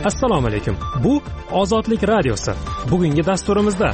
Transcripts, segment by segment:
Assalomu alaykum. Bu Ozodlik radiosi. Bugungi dasturimizda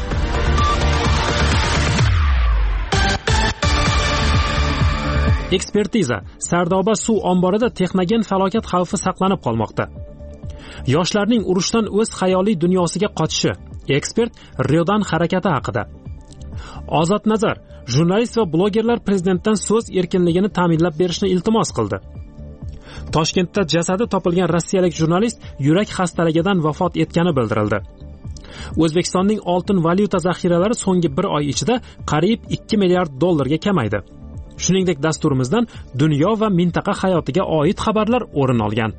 ekspertiza. Sardoba suv omborida texnogen falokat xavfi saqlanib qolmoqda. Yoshlarning urushdan o'z xayoliy dunyosiga qochishi. Ekspert Riodan harakati haqida. Ozod nazar. Jurnalist va blogerlar prezidentdan so'z erkinligini ta'minlab berishni iltimos qildi. Toshkentda jasadi topilgan rossiyalik jurnalist yurak xastaligidan vafot etgani bildirildi. O'zbekistonning oltin valyuta zaxiralari so'nggi 1 oy ichida qariyb 2 milliard dollarga kamaydi. Shuningdek, dasturimizdan dunyo va mintaqa hayotiga oid xabarlar o'rin olgan.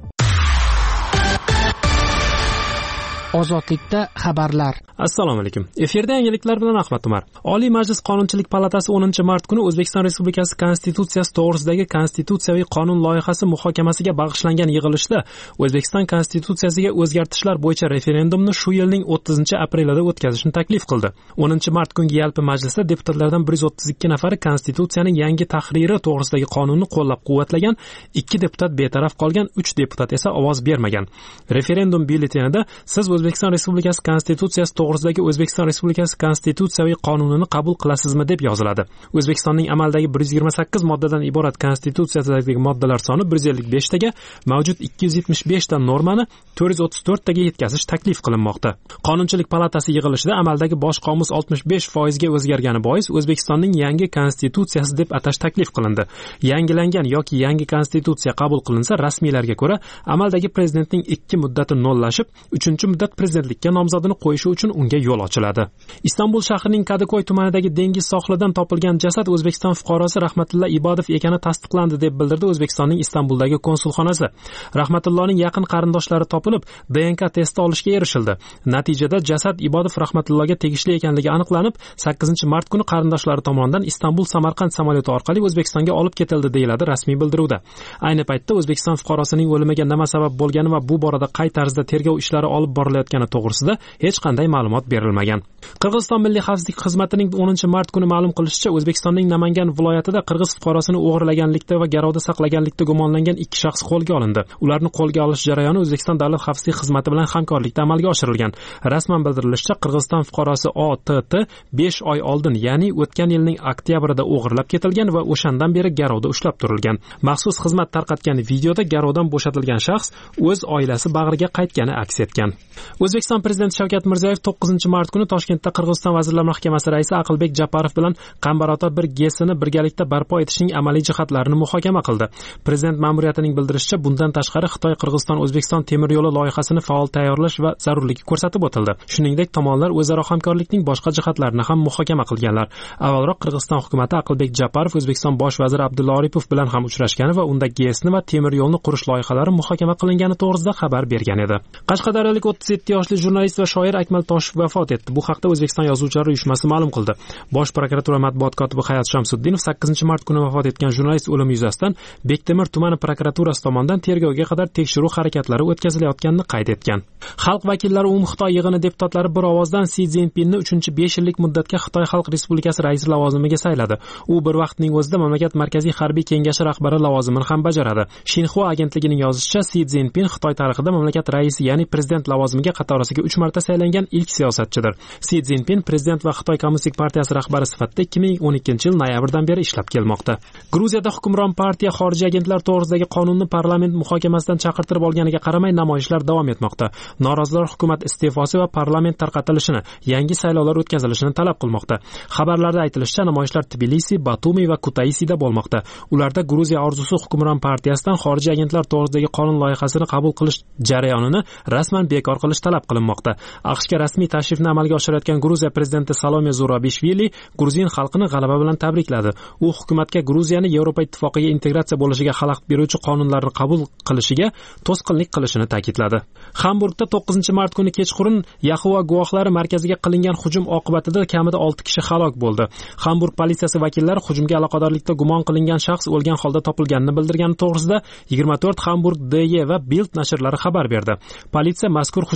Ozodlikda xabarlar. Assalomu alaykum. Efirda yangiliklar bilan Ahmad Umar. Oliy Majlis Qonunchilik palatasi 10-mart kuni O'zbekiston Respublikasi Konstitutsiyasi to'g'risidagi konstitutsiyaviy qonun loyihasi muhokamasiga bag'ishlangan yig'ilishda O'zbekiston Konstitutsiyasiga o'zgartishlar bo'yicha referendumni shu yilning 30-aprelida o'tkazishni taklif qildi. 10-mart kungi yalpi majlisda deputatlardan 132 nafari Konstitutsiyaning yangi tahriri to'g'risidagi qonunni qo'llab-quvvatlagan, 2 deputat betaraf qolgan, 3 deputat esa ovoz bermagan. Referendum byulletenida siz O'zbekiston Respublikasi Konstitutsiyasi to'g'risidagi O'zbekiston Respublikasi konstitutsiyaviy qonunini qabul qilasizmi deb yoziladi. O'zbekistonning amaldagi 128 moddadan iborat konstitutsiyasidagi moddalar soni 155 taga, mavjud 275 ta normani 434 taga yetkazish taklif qilinmoqda. Qonunchilik palatasi yig'ilishida amaldagi bosh qomus 65% ga o'zgargani bois O'zbekistonning yangi konstitutsiyasi deb atash taklif qilindi. Yangilangan yoki yangi konstitutsiya qabul qilinsa, rasmiylarga ko'ra amaldagi prezidentning 2 muddati nollashib, 3-muddat prezidentlikka nomzodini qo'yishi uchun unga yo'l ochiladi. Istanbul shahrining Kadıköy tumanidagi dengiz sohilidan topilgan jasad O'zbekiston fuqarosi Rahmatilla Ibodov ekani tasdiqlandi deb bildirdi O'zbekistonning Istanbuldagi konsulxonasi. Rahmatullohning yaqin qarindoshlari topilib, DNK testi olishga erishildi. Natijada jasad Ibodov Rahmatullohga tegishli ekanligi aniqlanib, 8-mart kuni qarindoshlari tomonidan Istanbul-Samarqand samolyoti orqali O'zbekistonga olib ketildi deyiladi rasmiy bildiruvda. Ayni paytda O'zbekiston fuqarosining o'limiga nima sabab bo'lgani va bu borada qay tarzda tergov ishlari olib borilayotgani to'g'risida hech qanday ma'lumot berilmagan. Qirg'iziston Milliy xavfsizlik xizmatining 10-mart kuni ma'lum qilishicha, O'zbekistonning Namangan viloyatida qirg'iz fuqarosini o'g'irlaganlikda va garovda saqlaganlikda gumonlangan 2 shaxs qo'lga olindi. Ularni qo'lga olish jarayoni O'zbekiston Davlat xavfsizlik xizmati bilan hamkorlikda amalga oshirilgan. Rasman bildirilishicha, Qirg'iziston fuqarosi OTT 5 oy oldin, ya'ni o'tgan yilning oktyabrida o'g'irlab ketilgan va o'shandan beri garovda ushlab turilgan. Maxsus xizmat tarqatgan videoda garovdan bo'shatilgan shaxs o'z oilasi bag'riga qaytgani aks etgan. O'zbekiston prezidenti Shavkat Mirziyoyev 9-mart kuni Toshkentda Qirg'iziston Vazirlar Mahkamasi raisi Aqlbek Japarov bilan Qambarota 1 GSni birgalikda barpo etishning amaliy jihatlarini muhokama qildi. Prezident ma'muriyatining bildirishicha, bundan tashqari Xitoy Qirg'iziston O'zbekiston temir yo'li loyihasini faol tayyorlash va zarurligi ko'rsatib o'tildi. Shuningdek, tomonlar o'zaro hamkorlikning boshqa jihatlarini ham muhokama qilganlar. Avvalroq Qirg'iziston hukumatı Aqlbek Japarov O'zbekiston bosh vaziri Abdulla Oripov bilan ham uchrashgani va unda GSni va temir yo'lni qurish loyihalari muhokama qilingani to'g'risida xabar bergan edi. Qashqadaryolik 37 yoshli jurnalist va shoir Akmal Toshev vafot etdi. Bu haqda O'zbekiston Yozuvchilar uyushmasi ma'lum qildi. Bosh prokuratura matbuot kotibi Hayot Shamsuddinov 8-mart kuni vafot etgan jurnalist o'limi yuzasidan Bektemir tumani prokuraturasi tomonidan tergovga qadar tekshiruv harakatlari o'tkazilayotganini qayd etgan. Xalq vakillari Xitoy yig'ini deputatlari bir ovozdan Si Szinpinni 3-5 yillik muddatga Xitoy Xalq Respublikasi raisi lavozimiga sayladi. U bir vaqtning o'zida mamlakat markaziy harbiy kengashi rahbari lavozimini ham bajaradi. Xinhua agentligining yozishicha, Si Szinpin Xitoy tarixida mamlakat raisi, ya'ni prezident lavozimiga qatorasiga 3 marta saylangan ilk siyosatchidir. Si Szinpin prezident va Xitoy Kommunistik partiyasi rahbari sifatida 2012-yil noyabrdan beri ishlab kelmoqda. Gruziyada hukmron partiya xorijiy agentlar to'g'risidagi qonunni parlament muhokamasidan chaqirtirib olganiga qaramay namoyishlar davom etmoqda. Norozilar hukumat iste'fosi va parlament tarqatilishini, yangi saylovlar o'tkazilishini talab qilmoqda. Xabarlarda aytilishicha, namoyishlar Tbilisi, Batumi va Kutaisida bo'lmoqda. Ularda Gruziya orzusi hukmron partiyasidan xorijiy agentlar to'g'risidagi qonun loyihasini qabul qilish jarayonini rasman bekor qilish talab qilinmoqda. AQShga rasmiy tashrifni amalga oshirayotgan Gruziya prezidenti Salome Zurabishvili gruzin xalqini g'alaba bilan tabrikladi. U hukumatga Gruziyani Yevropa ittifoqiga integratsiya bo'lishiga xalaqit beruvchi qonunlarni qabul qilishiga to'sqinlik qilishini ta'kidladi. Hamburgda 9-mart kuni kechqurun Yahova guvohlari markaziga qilingan hujum oqibatida kamida 6 kishi halok bo'ldi. Hamburg politsiyasi vakillari hujumga aloqadorlikda gumon qilingan shaxs o'lgan holda topilganini bildirgani to'g'risida 24 Hamburg DE va Bild nashrlari xabar berdi. Politsiya mazkur hujum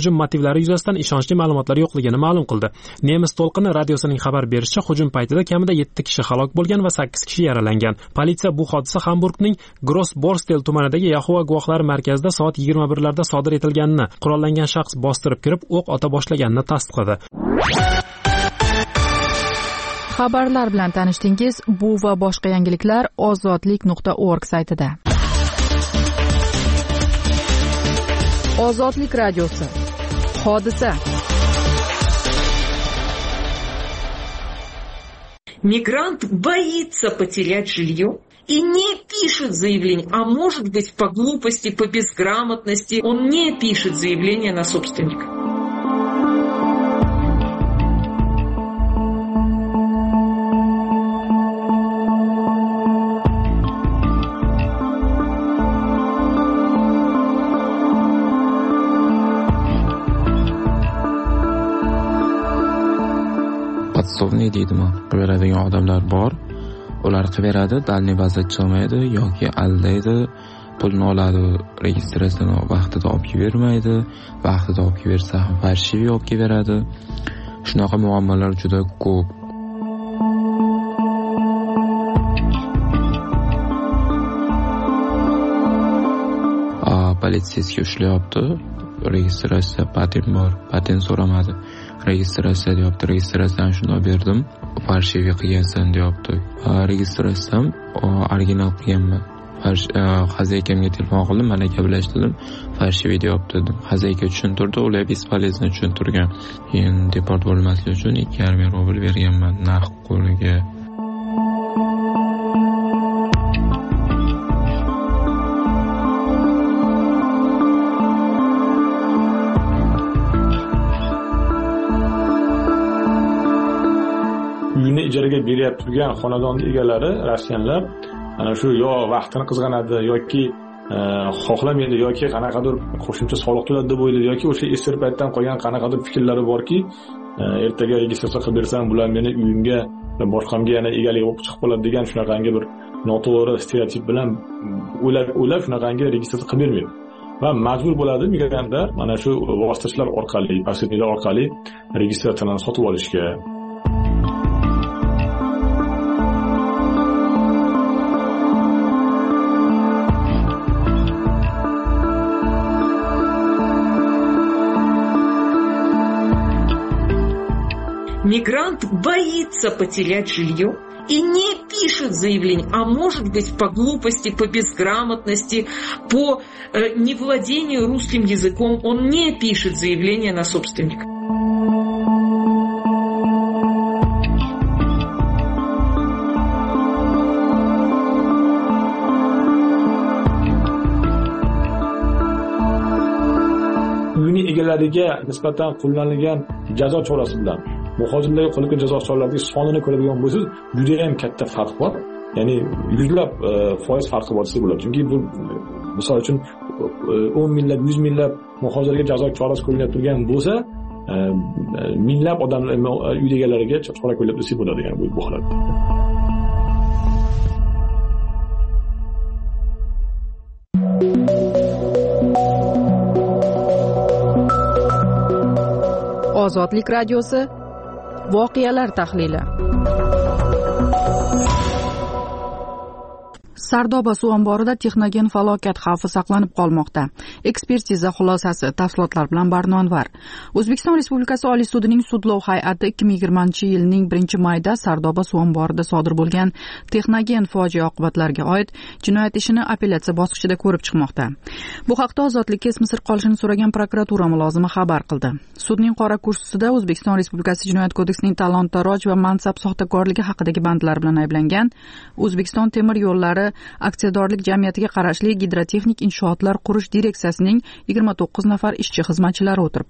hujum motivlari yuzasidan ishonchli ma'lumotlar yo'qligini ma'lum qildi. Nemis to'lqini radiosining xabar berishicha, hujum paytida kamida 7 kishi halok bo'lgan va 8 kishi yaralangan. Politsiya bu hodisa Hamburgning Grossborstel tumanidagi Yahova guvohlari markazida soat 21larda sodir etilganini, qurollangan shaxs bostirib kirib o'q ota boshlaganini tasdiqladi. Xabarlar bilan tanishdingiz. Bu va boshqa yangiliklar ozodlik.org saytida. Ozodlik radiosi. Hodisa. Мигрант боится потерять жилье и не пишет заявление, а может быть по глупости, по безграмотности он не пишет заявление на собственника. Podsovniy deydimi? Qiladigan odamlar bor. Ular qilaveradi, dalniy bazda chiqmaydi yoki aldaydi, pulni oladi, registratsiyani vaqtida olib bermaydi, vaqtida olib bersa ham farshiviy olib beradi. Shunaqa muammolar juda ko'p. Politsiyasiga ushlayapti. Registratsiya patent bor, patent so'ramadi. Registratsiya deyapti, registratsiyani shunday berdim, farshiviy qilgansan deyapti. Registratsiyam original qilganman. Xazaykamga telefon qildim, malaka bilan ishladim, farshiviy deyapti dedim. Xazayka tushuntirdi, ular bespolezno tushuntirgan. Keyin deport bo'lmaslik uchun 2,5 rubl berganman narx qo'liga. Uyini ijaraga beryapti turgan xonadon egalari, rossiyanlar, ana shu yo vaqtini qizg'anadi yoki xohlamaydi yoki qanaqadir qo'shimcha soliq to'ladi deb o'ylaydi yoki o'sha eski paytdan qolgan qanaqadir fikrlari borki, ertaga registratsiya qilib bersam, bular meni uyimga boshqamga yana egalik bo'lib chiqib qoladi degan shunaqangi bir noto'g'ri stereotip bilan o'ylab shunaqangi registratsiya qilib bermaydi. Va majbur bo'ladi migrantlar mana shu vositachilar orqali, posredniklar orqali registratsiyani sotib olishga. Мигрант боится потерять жилье и не пишет заявление, а может быть по глупости, по безграмотности, по невладению русским языком он не пишет заявление на собственника. Uyini egalariga nisbatan qo'llanilgan jazo chorasi bilan muhojirlarga qo'llangan jazo choralarining sonini ko'radigan bo'lsangiz, juda ham katta farq bor. Ya'ni yuzlab foiz farqi bor desa bo'ladi. Chunki bu misol uchun 10 minglab, 100 minglab muhojirlarga jazo chorasi qo'llanib turgan bo'lsa, minglab odamlar uy egalariga chora qo'llab desa bo'ladi, ya'ni bu holatda. Ozodlik radiosi. Voqealar tahlili. Sardoba suv omborida texnogen falokat xavfi saqlanib qolmoqda. Ekspertiza xulosasi, tafsilotlar bilan Barnonvar. O'zbekiston Respublikasi Oliy sudining sudlov hay'ati 2020-yilning 1-mayda Sardoba suv omborida sodir bo'lgan texnogen fojia oqibatlariga oid jinoyat ishini apellyatsiya bosqichida ko'rib chiqmoqda. Bu haqda Ozodlikka ismi sir qolishini so'ragan prokuratura mulozimi xabar qildi. Sudning qora kursisida O'zbekiston Respublikasi Jinoyat kodeksining talon-taroj va mansab soxtakorligi haqidagi bandlar bilan ayblangan O'zbekiston temir yo'llari aksiyadorlik jamiyatiga qarashli Gidrotexnik inshootlar qurish direksiyasining 29 nafar ishchi xizmatchilari o'tiribdi.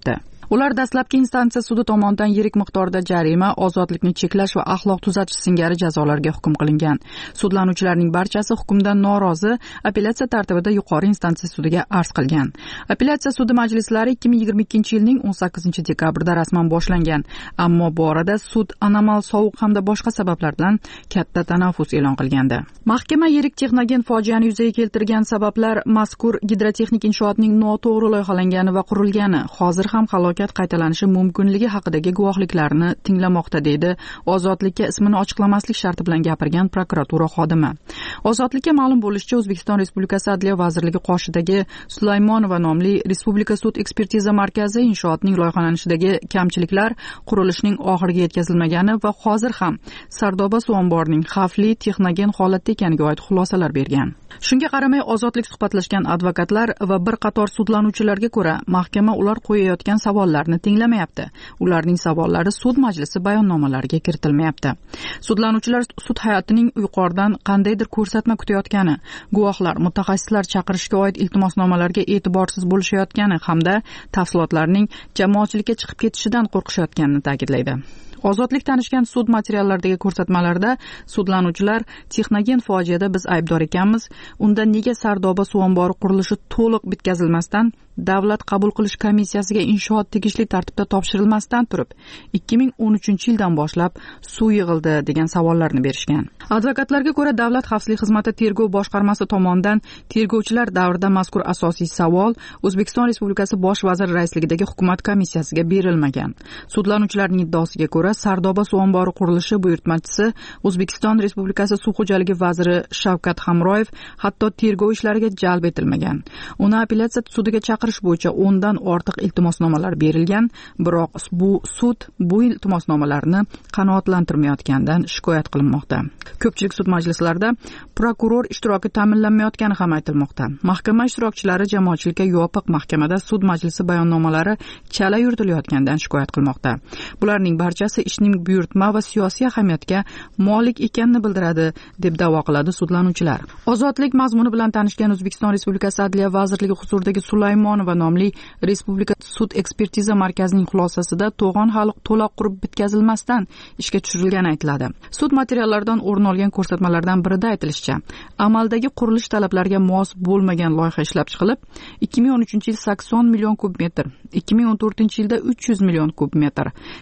Ular dastlabki instansiya sudi tomonidan yirik miqdorda jarima, ozodlikni cheklash va axloq tuzatish singari jazolarga hukm qilingan. Sudlanuvchilarning barchasi hukmdan norozi apellyatsiya tartibida yuqori instansiya sudiga arz qilgan. Apellyatsiya sudi majlislari 2022-yilning 18-dekabrida rasman boshlangan, ammo bu orada sud anomal sovuq hamda boshqa sabablar bilan katta tanaffus e'lon qilgandi. Mahkama yirik texnogen fojiani yuzaga keltirgan sabablar mazkur gidrotexnik inshootning noto'g'ri loyihalangani va qurilgani, hozir ham halokat qaytalanishi mumkinligi haqidagi guvohliklarni tinglamoqda, deydi Ozodlikka ismini ochiqlamaslik sharti bilan gapirgan prokuratura xodimi. Ozodlikka ma'lum bo'lishicha, O'zbekiston Respublikasi Adliya vazirligi qoshidagi Sulaymonova nomli Respublika sud ekspertiza markazi inshootning loyihalanishidagi kamchiliklar, qurilishning oxiriga yetkazilmagani va hozir ham Sardoba suv omborining xavfli texnogen holatda ekaniga oid xulosalar bergan. Shunga qaramay, Ozodlik suhbatlashgan advokatlar va bir qator sudlanuvchilarga ko'ra, mahkama ular qo'yayotgan savollarni tinglamayapti. Ularning savollari sud majlisi bayonnomalariga kiritilmayapti. Sudlanuvchilar sud hayotining yuqoridan qandaydir ko'rsatma kutayotgani, guvohlar, mutaxassislar chaqirishga oid iltimosnomalarga e'tiborsiz bo'lishayotgani hamda tafsilotlarning jamoatchilikka chiqib ketishidan qo'rqishayotganini ta'kidlaydi. Ozodlik tanishgan sud materiallaridagi ko'rsatmalarda sudlanuvchilar texnogen fojiada biz aybdor ekanmiz, unda nega Sardoba suv ombori qurilishi to'liq bitkazilmasdan davlat qabul qilish komissiyasiga inshoot tegishli tartibda topshirilmasdan turib 2013-yildan boshlab suv yig'ildi degan savollarni berishgan. Advokatlarga ko'ra, Davlat xavfsizlik xizmati tergov boshqarmasi tomonidan tergovchilar davrida mazkur asosiy savol O'zbekiston Respublikasi bosh vaziri raisligidagi hukumat komissiyasiga berilmagan. Sudlanuvchilarning iddaosiga ko'ra, Sardoba suv ombori qurilishi buyurtmachisi O'zbekiston Respublikasi suv xo'jaligi vaziri Shavkat Hamroyev hatto tergov ishlariga jalb etilmagan. Uni apellyatsiya sudiga chaqirish bo'yicha 10 dan ortiq iltimosnomalar berilgan, biroq bu sud bu iltimosnomalarni qanoatlantirmayotganidan shikoyat qilinmoqda. Ko'pchilik sud majlislarida prokuror ishtiroki ta'minlanmayotgani ham aytilmoqda. Mahkama ishtirokchilari jamoatchilikka yopiq mahkamada sud majlisi bayonnomalari chala yuritilayotganidan shikoyat qilmoqda. Bularning barchasi ishning buyurtma va siyosiy ahamiyatga molik ekanini bildiradi, deb da'vo qiladi sudlanuvchilar. Ozodlik mazmuni bilan tanishgan O'zbekiston Respublikasi Adliya vazirligi huzuridagi Sulaymonova nomli Respublika sud ekspertiza markazining xulosasida to'g'on hali to'liq qurib bitkazilmasdan ishga tushirilgani aytiladi. Sud materiallaridan o'rin olgan ko'rsatmalardan birida aytilishicha, amaldagi qurilish talablariga mos bo'lmagan loyiha ishlab chiqilib, 2013-yil 80 million kub metr, 2014-yilda 300 million kub metr,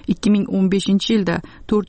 2015-yilda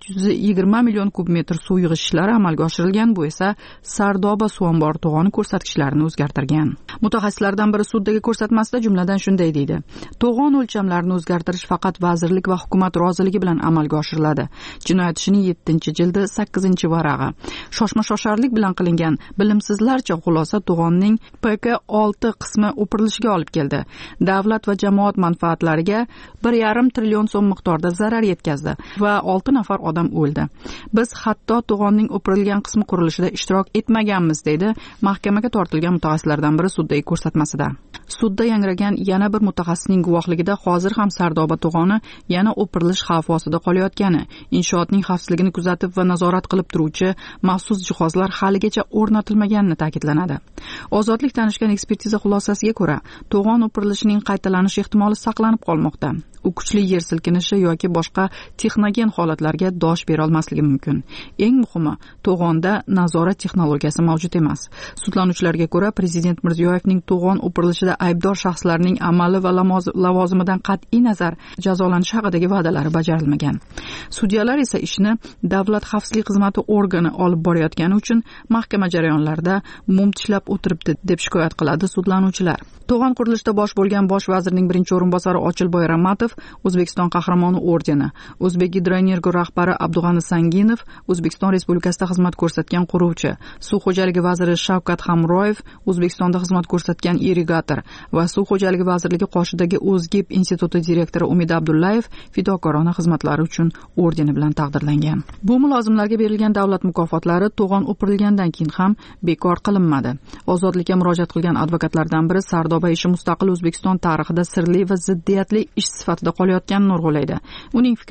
420 million kub metr suv yig'ish ishlari amalga oshirilgan. Bu esa Sardoba suv ombori to'g'oni ko'rsatkichlarini o'zgartirgan. Mutaxassislardan biri suddagi ko'rsatmasida jumladan shunday deydi: to'g'on o'lchamlarini o'zgartirish faqat vazirlik va hukumat roziligi bilan amalga oshiriladi. Jinoyat ishining 7-jildi 8-varag'i. Shoshma-shosharlik bilan qilingan bilimsizlarcha xulosa to'g'onning PK6 qismi o'pirilishiga olib keldi. Davlat va jamoat manfaatlariga 1,5 trillion so'm miqdorda zarar yetkazdi va 6 nafar odam o'ldi. Biz hatto to'g'onning o'pirilgan qismi qurilishida ishtirok etmaganmiz, deydi mahkamaga tortilgan mutaxassislardan biri suddagi ko'rsatmasida. Sudda yangragan yana bir mutaxassisning guvohligida hozir ham Sardoba to'g'oni yana o'pirilish xavfi ostida qolayotgani, inshootning xavfsizligini kuzatib va nazorat qilib turuvchi maxsus jihozlar haligacha o'rnatilmaganini ta'kidlanadi. Ozodlik tanishgan ekspertiza xulosasiga ko'ra, to'g'on o'pirilishining qaytalanish ehtimoli saqlanib qolmoqda. U kuchli yer silkinishi yoki boshqa texnogen holatlarga dosh bera olmasligi mumkin. Eng muhimi, to'g'onda nazorat texnologiyasi mavjud emas. Sudlanuvchilarga ko'ra, Prezident Mirziyoyevning to'g'on o'pirilishida aybdor shaxslarning amali va lavozimidan qat'iy nazar jazolanishi haqidagi va'dalari bajarilmagan. Sudyalar esa ishni Davlat xavfsizlik xizmati organi olib borayotgani uchun mahkama jarayonlarida mum tishlab o'tiribdi, deb shikoyat qiladi sudlanuvchilar. To'g'on qurilishida bosh bo'lgan bosh vazirning birinchi o'rinbosari Ochilboy Ramatov O'zbekiston qahramoni ordeni, O'zbek Gidroenergo rahbari Abdug'ani Sanginov O'zbekiston Respublikasida xizmat ko'rsatgan quruvchi, Suv xo'jaligi vaziri Shavkat Hamroyev O'zbekistonda xizmat ko'rsatgan irrigator va Suv xo'jaligi vazirligi qoshidagi O'zgib instituti direktori Umid Abdullayev fidokorona xizmatlari uchun ordeni bilan taqdirlangan. Bu mulozimlarga berilgan davlat mukofotlari to'g'on o'pirilgandan keyin ham bekor qilinmadi. Ozodlikka murojaat qilgan advokatlardan biri Sardoba ishi mustaqil O'zbekiston tarixida sirli va ziddiyatli ish sifatida qolayotganini urg'ulaydi. Uning fikricha, ish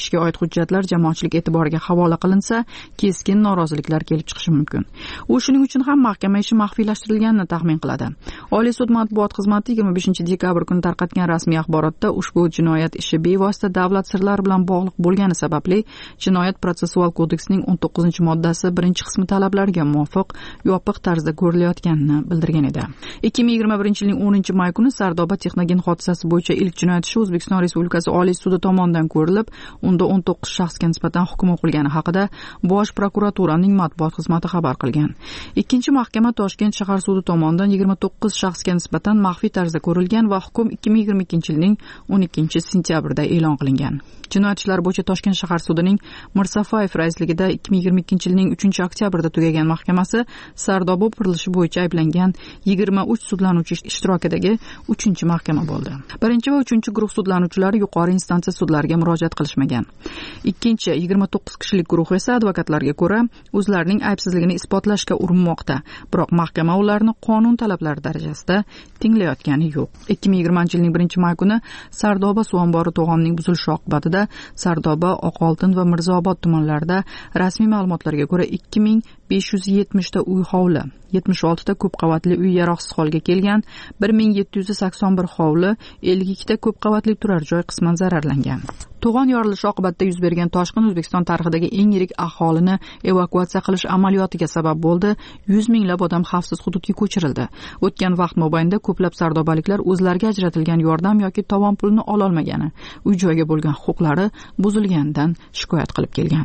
qilishga oid hujjatlar jamoatchilik e'tiboriga havola qilinsa, keskin noroziliklar kelib chiqishi mumkin. U shuning uchun ham mahkama ishi maxfiylashtirilganini taxmin qiladi. Oliy sud matbuot xizmati 25-dekabr kuni tarqatgan rasmiy axborotda ushbu jinoyat ishi bevosita davlat sirlari bilan bog'liq bo'lgani sababli Jinoyat protsessual kodeksining 19-moddasi 1-qismi talablariga muvofiq yopiq tarzda ko'rilayotganini bildirgan edi. 2021-yilning 10-may kuni Sardoba Texnogen hodisasi bo'yicha ilk jinoyat ishi O'zbekiston Respublikasi Oliy sudi tomonidan ko'rilib, unda 19 shaxsga nisbatan hukm o'qilgani haqida Bosh prokuraturaning matbuot xizmati xabar qilgan. Ikkinchi mahkama Toshkent shahar sudi tomonidan 29 shaxsga nisbatan maxfiy tarzda ko'rilgan va hukm 2022-yilning 12-sentyabrida e'lon qilingan. Jinoyat ishlari bo'yicha Toshkent shahar sudining Mirsafayev raisligida 2022-yilning 3-oktyabrda tugagan mahkamasi Sardoba qurilishi bo'yicha ayblangan 23 sudlanuvchi ishtirokidagi 3-mahkama bo'ldi. 1 va 3 guruh sudlanuvchilari yuqori instansiya sudlariga murojaat qilishmagan. 29 kishilik guruh esa advokatlarga ko'ra o'zlarining aybsizligini isbotlashga urinmoqda, biroq mahkama ularni qonun talablari darajasida tinglayotgani yo'q. 2020-yilning 1-may kuni Sardoba suv ombori to'g'onining buzilishi oqibatida Sardoba, Oqoltin va Mirzaobod tumanlarida rasmiy ma'lumotlarga ko'ra 2570 ta uy hovli, 76 ta ko'p qavatli uy yaroqsiz holga kelgan, 1781 hovli, 52 ta ko'p qavatli turar joy qisman zararlangan. To'g'on yorilishi oqibatida yuz bergan toshqin O'zbekiston tarixidagi eng yirik aholini evakuatsiya qilish amaliyotiga sabab bo'ldi. 100 minglab odam xavfsiz hududga ko'chirildi. O'tgan vaqt mobaynida ko'plab sardobaliklar o'zlariga ajratilgan yordam yoki tovon pulini ola olmagani, uy joyga bo'lgan huquqlari buzilganidan shikoyat qilib kelgan.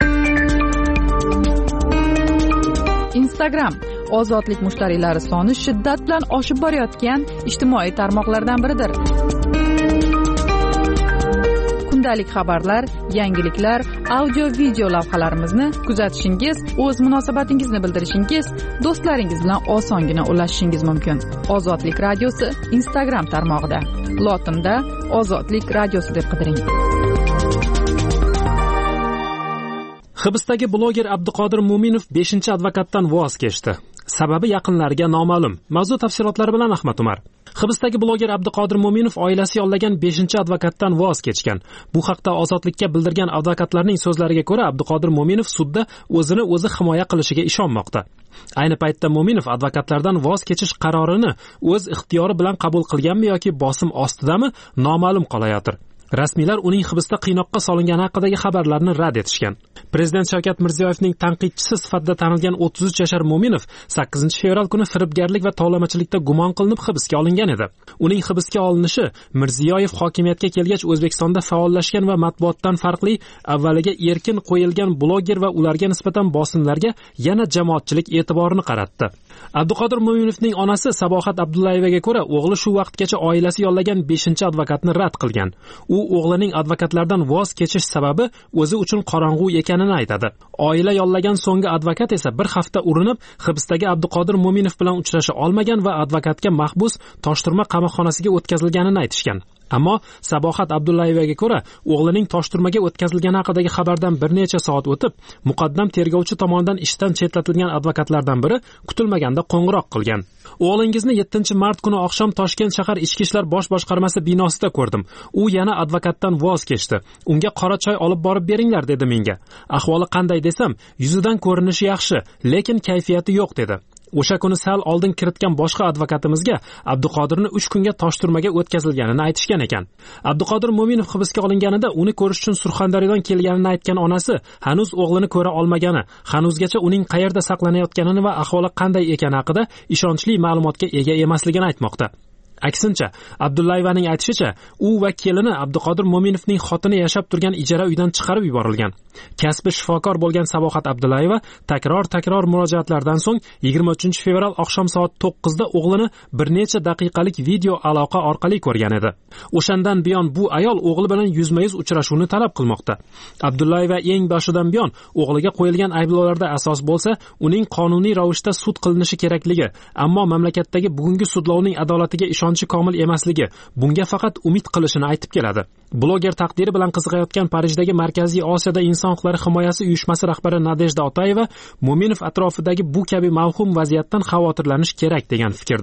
Instagram ozodlik mushtariylari soni shiddat bilan oshib borayotgan ijtimoiy tarmoqlardan biridir. Kundalik xabarlar, yangiliklar, audio-video lavhalarimizni kuzatishingiz, o'z munosabatingizni bildirishingiz, do'stlaringiz bilan osongina ulashishingiz mumkin. Ozodlik radiosi Instagram tarmog'ida. Lotinda Ozodlik radiosi deb qidiring. Hibsdagi bloger Abduqodir Mo'minov 5-advokatdan voz kechdi. Sababi yaqinlariga noma'lum. Mavzu tafsilotlari bilan Ahmad Umar. Hibsdagi bloger Abduqodir Mo'minov oilasi yollagan 5-advokatdan voz kechgan. Bu haqda Ozodlikka bildirgan advokatlarning so'zlariga ko'ra, Abduqodir Mo'minov sudda o'zini o'zi himoya qilishiga ishonmoqda. Ayni paytda Mo'minov advokatlardan voz kechish qarorini o'z ixtiyori bilan qabul qilganmi yoki bosim ostidami noma'lum qolayotir. Rasmiylar uning hibsda qiynoqqa solingani haqidagi xabarlarni rad etishgan. Prezident Shavkat Mirziyoyevning tanqidchisi sifatida tanilgan 33 yashar Mo'minov 8-fevral kuni firibgarlik va tovlamachilikda gumon qilinib hibsga olingan edi. Uning hibsga olinishi Mirziyoyev hokimiyatga kelgach O'zbekistonda faollashgan va matbuotdan farqli avvaliga erkin qo'yilgan bloger va ularga nisbatan bosimlarga yana jamoatchilik e'tiborini qaratdi. Abduqodir Mo'minovning onasi Sabohat Abdullayevaga ko'ra, o'g'li shu vaqtgacha oilasi yollagan 5-advokatni rad qilgan. U o'g'lining advokatlardan voz kechish sababi o'zi uchun qorong'u ekanini aytadi. Oila yollagan so'nggi advokat esa bir hafta urinib, hibsdagi Abduqodir Mo'minov bilan uchrasha olmagan va advokatga mahbus Toshturma qamoqxonasiga o'tkazilganini aytishgan. Ammo Sabohat Abdullayevaga ko'ra, o'g'lining Toshturmaga o'tkazilgani haqidagi xabardan bir necha soat o'tib, muqaddam tergovchi tomonidan ishdan chetlatilgan advokatlardan biri kutilmaganda qo'ng'iroq qilgan. O'g'lingizni 7-mart kuni oqshom Toshkent shahar ichki ishlar bosh boshqarmasi binosida ko'rdim. U yana advokatdan voz kechdi. Unga qora choy olib borib beringlar dedi menga. Ahvoli qanday desam, yuzidan ko'rinishi yaxshi, lekin kayfiyati yo'q dedi. O'sha kuni sal oldin kiritgan boshqa advokatimizga Abduqodirni 3 kunga Toshturmaga o'tkazilganini aytishgan ekan. Abduqodir Mo'minov hibsga olinganida uni ko'rish uchun Surxondaryodan kelganini aytgan onasi hanuz o'g'lini ko'ra olmagani, hanuzgacha uning qayerda saqlanayotganini va ahvoli qanday ekani haqida ishonchli ma'lumotga ega emasligini aytmoqda. Aksincha, Abdullayevaning aytishicha, u va kelini Abduqodir Mo'minovning xotini yashab turgan ijara uydan chiqarib yuborilgan. Kasbi shifokor bo'lgan Sabohat Abdullayeva takror murojaatlardan so'ng 23-fevral oqshom soat 9 da o'g'lini bir necha daqiqalik video aloqa orqali ko'rgan edi. O'shandan buyon bu ayol o'g'li bilan yuzma-yuz uchrashuvni talab qilmoqda. Abdullayeva eng boshidan buyon o'g'liga qo'yilgan ayblovlarda asos bo'lsa, uning qonuniy ravishda sud qilinishi kerakligi, ammo mamlakatdagi bugungi sudlovning adolatiga ishonchi komil emasligi, bunga faqat umid qilishini aytib keladi. Bloger taqdiri bilan qiziqayotgan Parijdagi Markaziy Osiyoda inson huquqlari himoyasi uyushmasi rahbari Nadejda Otayeva Mo'minov atrofidagi bu kabi mavhum vaziyatdan xavotirlanish kerak degan fikrda.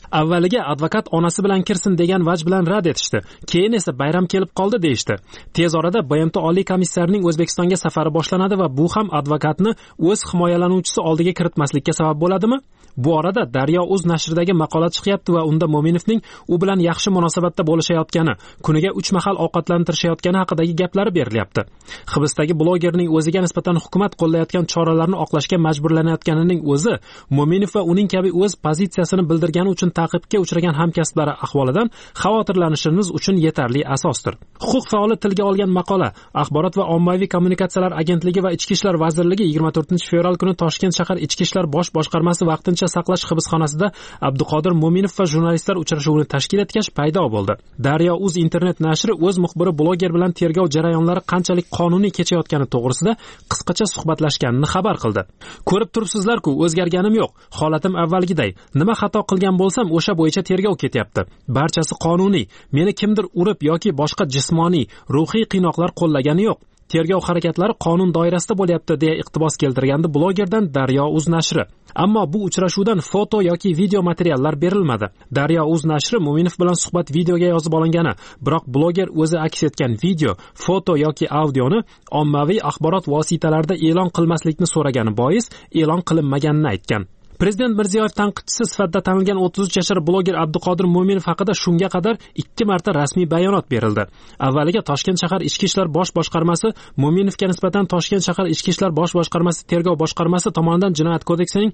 Avvaliga advokat onasi bilan kirsin degan vaj bilan rad etishdi. Keyin esa bayram kelib qoldi deyishdi. Tez orada BMT Oliy komissarining O'zbekistonga safari boshlanadi va bu ham advokatni o'z himoyalanuvchisi oldiga kiritmaslikka sabab bo'ladimi? Bu orada Daryo.uz nashridagi maqola chiqyapti va unda Mo'minovning u bilan yaxshi munosabatda bo'lishayotgani, kuniga 3 mahal ovqatlantirishayotgani haqidagi gaplari berilyapti. Hibsdagi blogerning o'ziga nisbatan hukumat qo'llayotgan choralarni oqlashga majburlanayotganining o'zi Mo'minov va uning kabi o'z pozitsiyasini bildirgani uchun ta'qibga uchragan hamkasblari ahvolidan xavotirlanishimiz uchun yetarli asosdir. Huquq faoli tilga olgan maqola Axborot va ommaviy kommunikatsiyalar agentligi va Ichki ishlar vazirligi 24-fevral kuni Toshkent shahar Ichki ishlar bosh boshqarmasi vaqtincha saqlash hibsxonasida Abduqodir Mo'minov va jurnalistlar uchrashuvini tashkil etgach paydo bo'ldi. Daryo.uz internet nashri o'z muxbiri bloger bilan tergov jarayonlari qanchalik qonuniy kechayotgani to'g'risida qisqacha suhbatlashganini xabar qildi. Ko'rib turibsizlar-ku, o'zgarganim yo'q. Holatim avvalgiday. Nima xato qilgan bo'lsam, o'sha bo'yicha tergov ketyapti. Barchasi qonuniy. Meni kimdir urib yoki boshqa jismoniy, ruhiy qiynoqlar qo'llagani yo'q. Tergov harakatlari qonun doirasida bo'lyapti deya iqtibos keltirgandi blogerdan Daryo.uz nashri. Ammo bu uchrashuvdan foto yoki video materiallar berilmadi. Daryo.uz nashri Mo'minov bilan suhbat videoga yozib olingani, biroq bloger o'zi aks etgan video, foto yoki audioni ommaviy axborot vositalarida e'lon qilmaslikni so'ragani bois e'lon qilinmaganini aytgan. Prezident Mirziyoyev tanqidchisi sifatida tanilgan 33 yashar bloger Abduqodir Mo'minov haqida shunga qadar 2 marta rasmiy bayonot berildi. Avvaliga Toshkent shahar Ichki ishlar bosh boshqarmasi Mo'minovga nisbatan Toshkent shahar Ichki ishlar bosh boshqarmasi tergov boshqarmasi tomonidan Jinoyat kodeksining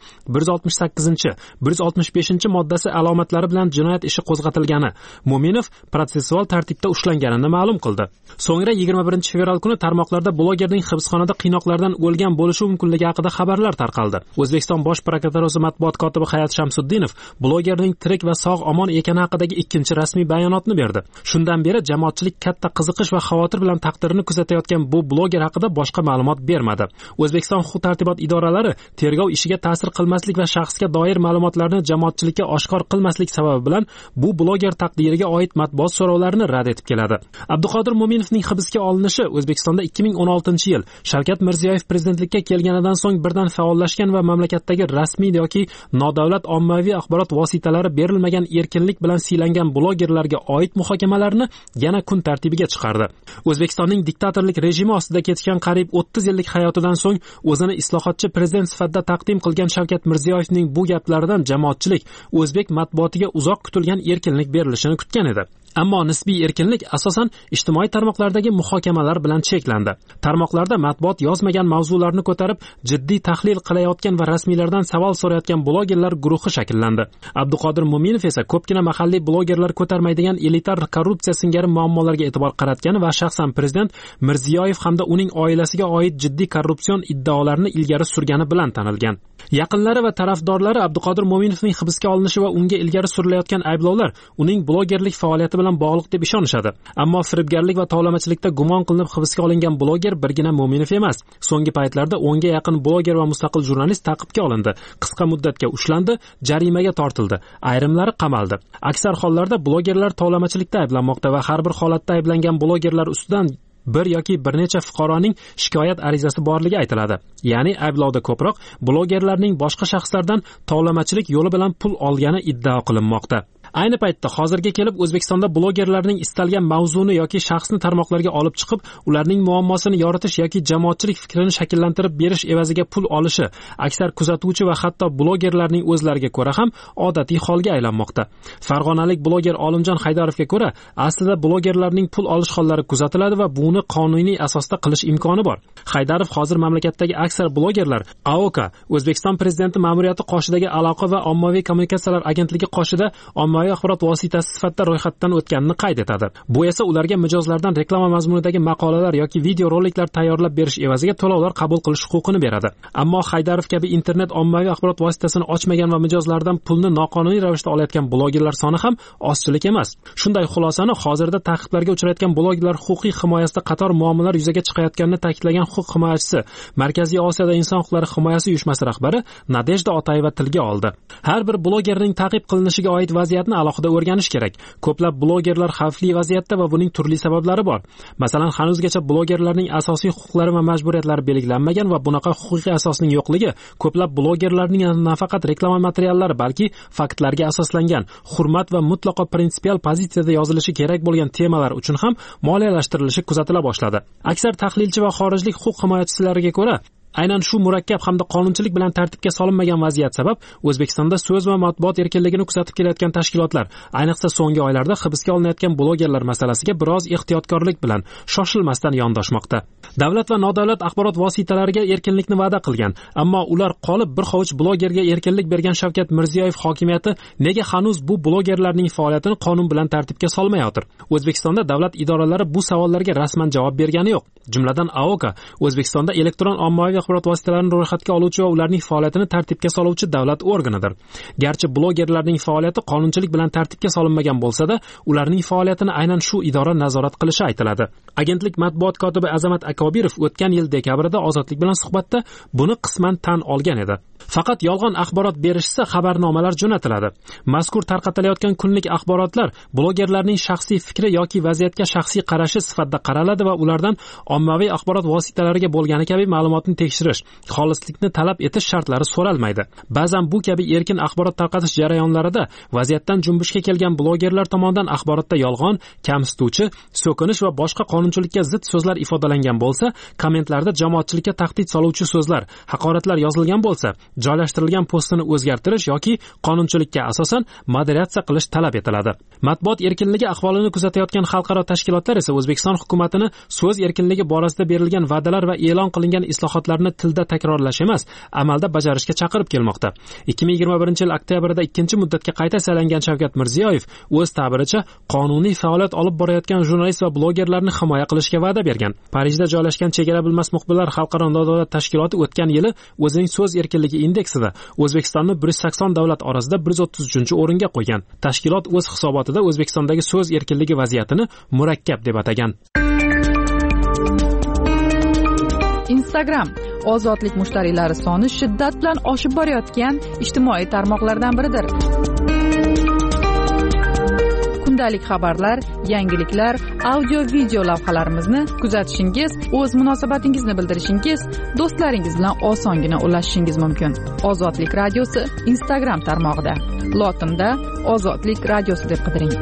168-165-moddasi alomatlari bilan jinoyat ishi qo'zg'atilgani, Mo'minov protsessual tartibda ushlanganini ma'lum qildi. So'ngra 21-fevral kuni tarmoqlarda blogerning hibsxonada qiynoqlardan o'lgan bo'lishi mumkinligi haqida xabarlar tarqaldi. O'zbekiston bosh prokuraturasi matbuot kotibi Hayat Shamsuddinov blogerning tirik va sog' omon ekani haqidagi ikkinchi rasmiy bayonotni berdi. Shundan beri jamoatchilik katta qiziqish va xavotir bilan taqdirini kuzatayotgan bu bloger haqida boshqa ma'lumot bermadi. O'zbekiston huquq-tartibot idoralari tergov ishiga ta'sir qilmaslik va shaxsga doir ma'lumotlarni jamoatchilikka oshkor qilmaslik sababi bilan bu bloger taqdiriga oid matbuot so'rovlarini rad etib keladi. Abduqodir Mo'minovning hibsga olinishi O'zbekistonda 2016-yil Shavkat Mirziyoyev prezidentlikka kelganidan so'ng birdan faollashgan va mamlakatdagi rasmiy yoki nodavlat ommaviy axborot vositalari berilmagan erkinlik bilan siylangan blogerlarga oid muhokamalarni yana kun tartibiga chiqardi. O'zbekistonning diktatorlik rejimi ostida ketgan qariyb 30 yillik hayotidan so'ng o'zini islohotchi prezident sifatida taqdim qilgan Shavkat Mirziyoyevning bu gaplaridan jamoatchilik o'zbek matbuotiga uzoq kutilgan erkinlik berilishini kutgan edi. Ammo nisbiy erkinlik asosan ijtimoiy tarmoqlardagi muhokamalar bilan cheklandi. Tarmoqlarda matbuot yozmagan mavzularni ko'tarib, jiddiy tahlil qilayotgan va rasmiylardan savol so'rayotgan blogerlar guruhi shakllandi. Abduqodir Mo'minov esa ko'pgina mahalliy blogerlar ko'tarmaydigan elitar korrupsiya singari muammolarga e'tibor qaratgani va shaxsan prezident Mirziyoyev hamda uning oilasiga oid jiddiy korrupsion iddaolarni ilgari surgani bilan tanilgan. Yaqinlari va tarafdorlari Abduqodir Mo'minovning hibsga olinishi va unga ilgari surilayotgan ayblovlar uning blogerlik faoliyati bilan bog'liq deb ishonishadi. Ammo firibgarlik va tovlamachilikda gumon qilinib hibsga olingan bloger birgina Mo'minov emas. So'nggi paytlarda 10 ga yaqin bloger va mustaqil jurnalist ta'qibga olindi, qisqa muddatga ushlandi, jarimaga tortildi, ayrimlari qamaldi. Aksar hollarda blogerlar tovlamachilikda ayblanmoqda va har bir holatda ayblangan blogerlar ustidan bir yoki bir necha fuqaroning shikoyat arizasi borligi aytiladi. Ya'ni ayblovda ko'proq blogerlarning boshqa shaxslardan tovlamachilik yo'li bilan pul olgani iddao qilinmoqda. Ayni paytda hozirga kelib O'zbekistonda blogerlarning istalgan mavzuni yoki shaxsni tarmoqlarga olib chiqib, ularning muammosini yoritish yoki jamoatchilik fikrini shakllantirib berish evaziga pul olishi aksar kuzatuvchi va hatto blogerlarning o'zlariga ko'ra ham odatiy holga aylanmoqda. Farg'onalik bloger Olimjon Haydarovga ko'ra, aslida blogerlarning pul olish hollari kuzatiladi va buni qonuniy asosda qilish imkoni bor. Haydarov hozir mamlakatdagi aksar blogerlar AOK, O'zbekiston prezidenti ma'muriyati qoshidagi aloqa va ommaviy kommunikatsiyalar agentligi qoshida ommaviy axborot vositasi sifatida ro'yxatdan o'tganini qayd etadi. Bu esa ularga mijozlardan reklama mazmunidagi maqolalar yoki video roliklar tayyorlab berish evaziga to'lovlar qabul qilish huquqini beradi. Ammo Haydarov kabi internet ommaviy axborot vositasini ochmagan va mijozlardan pulni noqonuniy ravishda olayotgan blogerlar soni ham ozchilik emas. Shunday xulosani hozirda ta'qiblarga uchrayotgan blogerlar huquqiy himoyasida qator muammolar yuzaga chiqayotganini ta'kidlagan huquq himoyachisi, Markaziy Osiyoda inson huquqlari himoyasi uyushmasi rahbari Nadejda Otayeva tilga oldi. Har bir blogerning ta'qib qilinishiga oid vaziyatni vaziyatni alohida o'rganish kerak. Ko'plab blogerlar xavfli vaziyatda va buning turli sabablari bor. Masalan, hanuzgacha blogerlarning asosiy huquqlari va majburiyatlari belgilanmagan va bunaqa huquqiy asosning yo'qligi ko'plab blogerlarning nafaqat reklama materiallari, balki faktlarga asoslangan, hurmat va mutlaqo prinsipial pozitsiyada yozilishi kerak bo'lgan temalar uchun ham moliyalashtirilishi kuzatila boshladi. Aksar tahlilchi va xorijlik huquq himoyachilariga ko'ra, aynan shu murakkab hamda qonunchilik bilan tartibga solinmagan vaziyat sabab O'zbekistonda so'z va matbuot erkinligini kuzatib kelayotgan tashkilotlar, ayniqsa so'nggi oylarda hibsga olinayotgan blogerlar masalasiga biroz ehtiyotkorlik bilan shoshilmasdan yondoshmoqda. Davlat va nodavlat axborot vositalariga erkinlikni va'da qilgan, ammo ular qolib bir hovuch blogerga erkinlik bergan Shavkat Mirziyoyev hokimiyati nega hanuz bu blogerlarning faoliyatini qonun bilan tartibga solmayotir? O'zbekistonda davlat idoralari bu savollarga rasman javob bergani yo'q. Jumladan AOKA O'zbekistonda elektron ommaviy axborot vositalarini ro'yxatga oluvchi va ularning faoliyatini tartibga soluvchi davlat organidir. Garchi blogerlarning faoliyati qonunchilik bilan tartibga solinmagan bo'lsa-da, ularning faoliyatini aynan shu idora nazorat qilishi aytiladi. Agentlik matbuot kotibi Azamat Akobirov o'tgan yil dekabrida Ozodlik bilan suhbatda buni qisman tan olgan edi. Faqat yolg'on axborot berishsa xabarnomalar jo'natiladi. Mazkur tarqatilayotgan kunlik axborotlar blogerlarning shaxsiy fikri yoki vaziyatga shaxsiy qarashi sifatida qaraladi va ulardan ommaviy axborot vositalariga bo'lgani kabi ma'lumotni tekshirish, xolislikni talab etish shartlari so'ralmaydi. Ba'zan bu kabi erkin axborot tarqatish jarayonlarida vaziyatdan junbushga kelgan blogerlar tomonidan axborotda yolg'on, kamsituvchi, so'kinish va boshqa qonunchilikka zid so'zlar ifodalangan bo'lsa, kommentlarda jamoatchilikka tahdid soluvchi so'zlar, haqoratlar yozilgan bo'lsa, joylashtirilgan postini o'zgartirish yoki qonunchilikka asosan moderatsiya qilish talab etiladi. Matbuot erkinligi ahvolini kuzatayotgan xalqaro tashkilotlar esa O'zbekiston hukumatini so'z erkinligi borasida berilgan va'dalar va e'lon qilingan islohotlarni tilda takrorlash emas, amalda bajarishga chaqirib kelmoqda. 2021-yil oktyabrda 2-muddatga qayta saylangan Shavkat Mirziyoyev o'z ta'biricha qonuniy faoliyat olib borayotgan jurnalist va blogerlarni himoya qilishga va'da bergan. Parijda joylashgan Chegara bilmas muxbirlar xalqaro nodavlat tashkiloti o'tgan yili o'zining so'z erkinligi indeksida O'zbekistonni 180 davlat orasida 133-o'ringa qo'ygan. Tashkilot o'z hisobotida O'zbekistondagi so'z erkinligi vaziyatini murakkab deb atagan. Instagram ozodlik mushtariylari soni shiddat bilan oshib borayotgan ijtimoiy tarmoqlardan biridir. Kundalik xabarlar, yangiliklar, audio-video lavhalarimizni kuzatishingiz, o'z munosabatingizni bildirishingiz, do'stlaringiz bilan osongina ulashishingiz mumkin. Ozodlik radiosi Instagram tarmog'ida. Lotinda Ozodlik radiosi deb qidiring.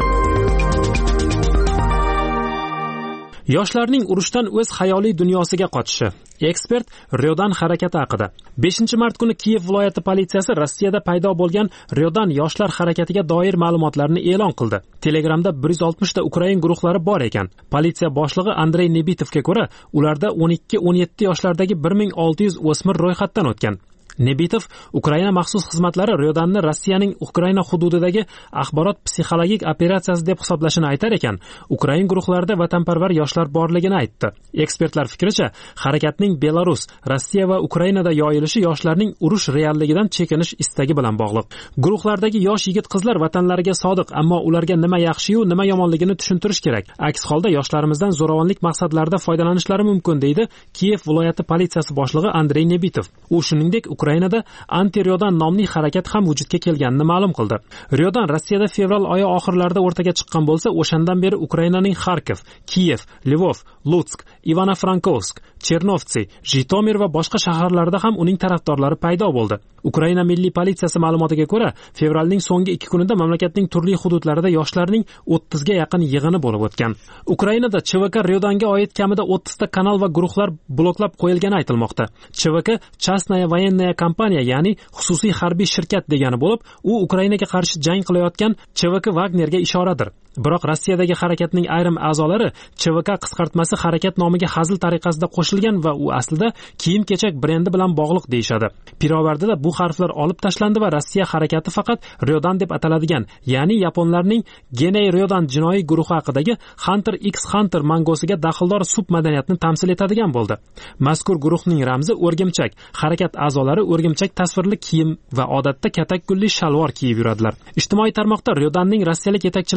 Yoshlarning urushdan o'z xayoliy dunyosiga qochishi. Ekspert Ryodan harakati haqida. 5-mart kuni Kiyev viloyati politsiyasi Rossiyada paydo bo'lgan Ryodan yoshlar harakatiga doir ma'lumotlarni e'lon qildi. Telegramda 160 ta Ukrain guruhlari bor ekan. Politsiya boshlig'i Andrey Nebitovga ko'ra, ularda 12-17 yoshlardagi 1600 o'smir ro'yxatdan o'tgan. Nebitov Ukraina maxsus xizmatlari Ryodanni Rossiyaning Ukraina hududidagi axborot psixologik operatsiyasi deb hisoblashini aytar ekan, Ukrain guruhlarida vatanparvar yoshlar borligini aytdi. Ekspertlar fikricha, harakatning Belarus, Rossiya va Ukrainada yoyilishi yoshlarning urush realligidan chekinish istagi bilan bog'liq. Guruhlardagi yosh yigit-qizlar vatanlariga sodiq, ammo ularga nima yaxshi-yu, nima yomonligini tushuntirish kerak. Aks holda yoshlarimizdan zo'ravonlik maqsadlarida foydalanishlari mumkin, deydi Kiyev viloyati politsiyasi boshlig'i Andrey Nebitov. U shuningdek Ukrainada anti-Ryodan nomli harakat ham vujudga kelganini ma'lum qildi. Ryodan Rossiyada fevral oyi oxirlarida o'rtaga chiqqan bo'lsa, o'shandan beri Ukrainaning Xarkov, Kiyev, Lvov, Lutsk, Ivano-Frankovsk, Chernovtsi, Jitomir va boshqa shaharlarda ham uning tarafdorlari paydo bo'ldi. Ukraina milliy politsiyasi ma'lumotiga ko'ra, fevralning so'nggi 2 kunida mamlakatning turli hududlarida yoshlarning 30 ga yaqin yig'ini bo'lib o'tgan. Ukrainada ЧВК Ryodanga oid kamida 30 ta kanal va guruhlar bloklab qo'yilgani aytilmoqda. ЧВК Частная военная kompaniya, ya'ni xususiy harbiy shirkat degani bo'lib, u Ukrainaga qarshi jang qilayotgan ЧВК Wagnerga ishoradir. Biroq Rossiyadagi harakatning ayrim a'zolari ЧВК qisqartmasi harakat nomiga hazil tariqasida qo'shilgan va u aslida kiyim-kechak brendi bilan bog'liq deyshadi. Pirovardida bu harflar olib tashlandi va Rossiya harakati faqat Ryodan deb ataladigan, ya'ni yaponlarning Genei Ryodan jinoiy guruhi haqidagi Hunter x Hunter mangosiga daxldor submadaniyatni tamsil etadigan bo'ldi. Mazkur guruhning ramzi o'rgimchak. Harakat a'zolari o'rgimchak tasvirli kiyim va odatda katak gulli shalvor kiyib yuradilar. Ijtimoiy tarmoqda Ryodanning rossiyalik yetakchilaridan biri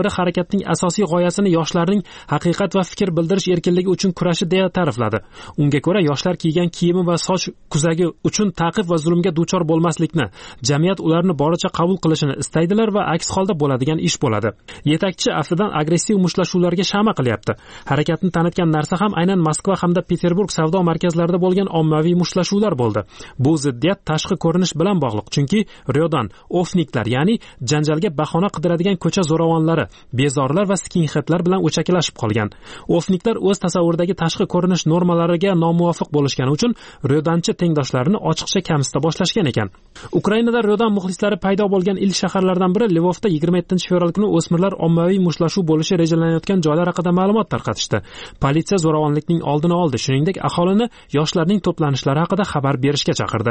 biri harakatning asosiy g'oyasini yoshlarning haqiqat va fikr bildirish erkinligi uchun kurashi deya ta'rifladi. Unga ko'ra, yoshlar kiygan kiyimi va soch kuzagi uchun ta'qib va zulmga duchor bo'lmaslikni, jamiyat ularni boricha qabul qilishini istaydilar va aks holda bo'ladigan ish bo'ladi. Yetakchi aftidan agressiv mushtlashuvlarga shama qilyapti. Harakatni tanitgan narsa ham aynan Moskva hamda Peterburg savdo markazlarida bo'lgan ommaviy mushlashuvlar bo'ldi. Bu ziddiyat tashqi ko'rinish bilan bog'liq, chunki Ryodan ofniklar, ya'ni janjalga bahona qidiradigan ko'cha zo'ravonlari, bezorlar va skinheadlar bilan o'chakilashib qolgan. Ofniklar o'z tasavvuridagi tashqi ko'rinish normalariga nomuvofiq bo'lishgani uchun Ryodanchi tengdoshlarini ochiqcha kamsita boshlashgan ekan. Ukrainada Ryodan muxlislari paydo bo'lgan ilk shaharlardan biri Lvovda 27-fevral kuni o'smirlar ommaviy mushtlashuv bo'lishi rejalanayotgan joylar haqida ma'lumot tarqatishdi. Politsiya zo'ravonlikning oldini oldi, shuningdek aholini yoshlarning to'planishlari haqida xabar berishga chaqirdi.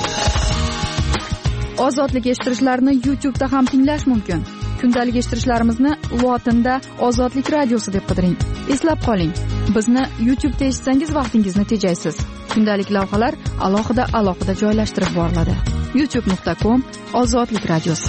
Ozodlik eshittirishlarni YouTube'da ham tinglash mumkin. Kundalik eshittirishlarimizni lotinda Ozodlik radiosi deb qidiring. Eslab qoling, bizni YouTube'da eshitsangiz vaqtingizni tejaysiz. Kundalik lavhalar alohida joylashtirib boriladi. youtube.com/Ozodlik radiosi.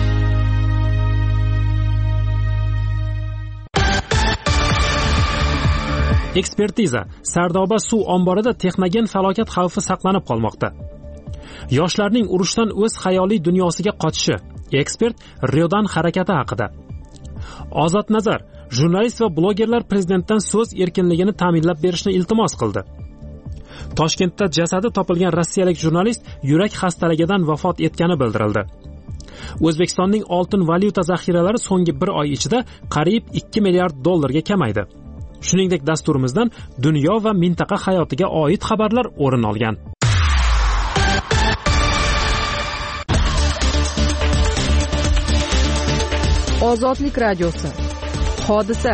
Ekspertiza: Sardoba suv omborida texnogen falokat xavfi saqlanib qolmoqda. Yoshlarning urushdan o'z xayoliy dunyosiga qochishi. Ekspert Ryodan harakati haqida. Ozod Nazar: jurnalist va blogerlar prezidentdan so'z erkinligini ta'minlab berishni iltimos qildi. Toshkentda jasadi topilgan rossiyalik jurnalist yurak xastaligidan vafot etgani bildirildi. O'zbekistonning oltin valyuta zaxiralari so'nggi 1 oy ichida qariyb 2 milliard dollarga kamaydi. Shuningdek, dasturimizdan dunyo va mintaqa hayotiga oid xabarlar o'rin olgan. Ozodlik radiosi. Hodisa.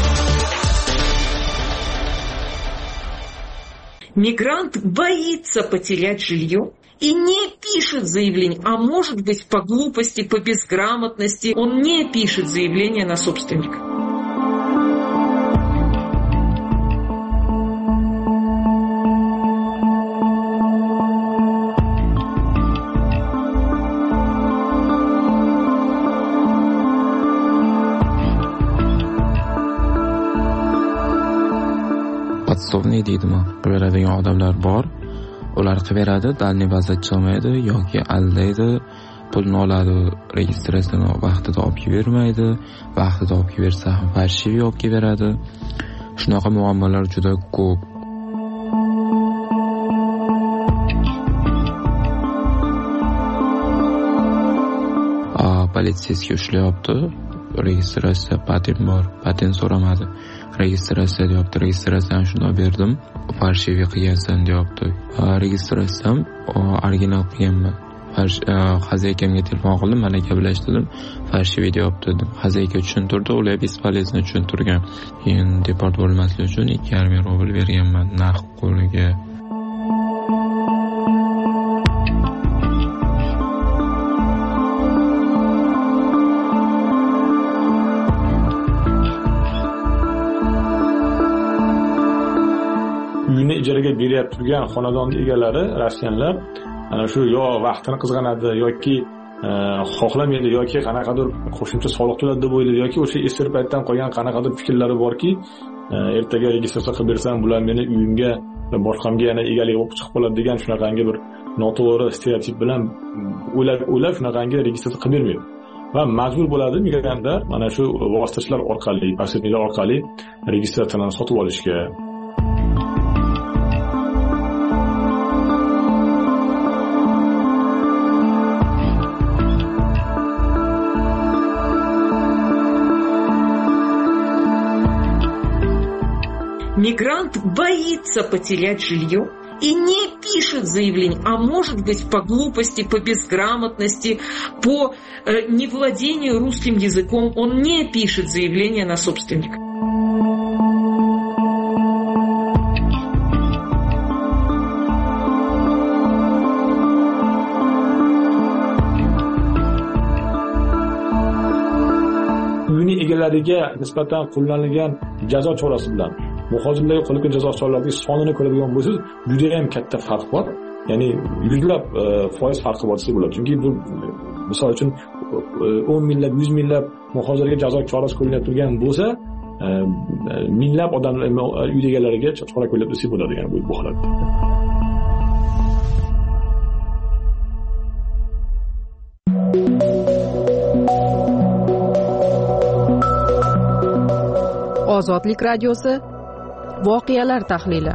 Мигрант боится потерять жилье и не пишет заявление, а может быть по глупости, по безграмотности он не пишет заявление на собственника. Podstavniy deydimi? Beradigan odamlar bor. Ular qilaveradi, dalniy bazat chalmaydi yoki aldaydi, pulni oladi, registratsiyani vaqtida olib bermaydi, vaqtida olib bersa ham farshiy olib beradi. Shunaqa muammolar juda ko'p. Politsiyasiga ushlayapti. Registratsiya patent bor, patent so'ramadi. Registratsiya deyapti, registratsiyani shunday berdim, farshiy qilgansan deyapti. Registratsiyam original qilganman. Xazaykamga telefon qildim, mana gaplashdim, farshiy deyapti dedim. Xazayka tushuntirdi, ular bespolezno tushuntirgan. Keyin deport bo'lmaslik uchun 2,5 rubl berganman narx qo'liga. Uyini ijaraga berib turgan xonadon egalari rossiyanlar ana shu yo vaqtini qizg'anadi yoki xohlamaydi yoki qanaqadir qo'shimcha soliq to'ladi deb o'ylaydi yoki o'sha esir paytdan qolgan qanaqadir fikrlari borki, ertaga registratsiya qilib bersam bular meni uyimga va boshqamga yana egalik bo'lib chiqib qoladi degan shunaqangi bir noto'g'ri stereotip bilan o'ylab shunaqangi registratsiya qilib bermaydi. Va majbur bo'ladi migrantlar mana shu vositachilar orqali, posredniklar orqali registratsiyani sotib olishga. Мигрант боится потерять жилье и не пишет заявление, а может быть по глупости, по безграмотности, по невладению русским языком он не пишет заявление на собственника. Uyini egalariga nisbatan qo'llanilgan jazo chorasi bilan muhojirlarga qo'llangan jazo choralarining sonini ko'radigan bo'lsangiz, juda ham katta farq bor. Ya'ni yuzlab foiz farqi bor desa bo'ladi. Chunki bu misol uchun 10 minglab 100 minglab muhojirga jazo chorasi qo'llanib turgan bo'lsa, minglab odamlar uy egalariga chora qo'llab desak bo'ladi bu holatda. Ozodlik radiosi voqealar tahlili.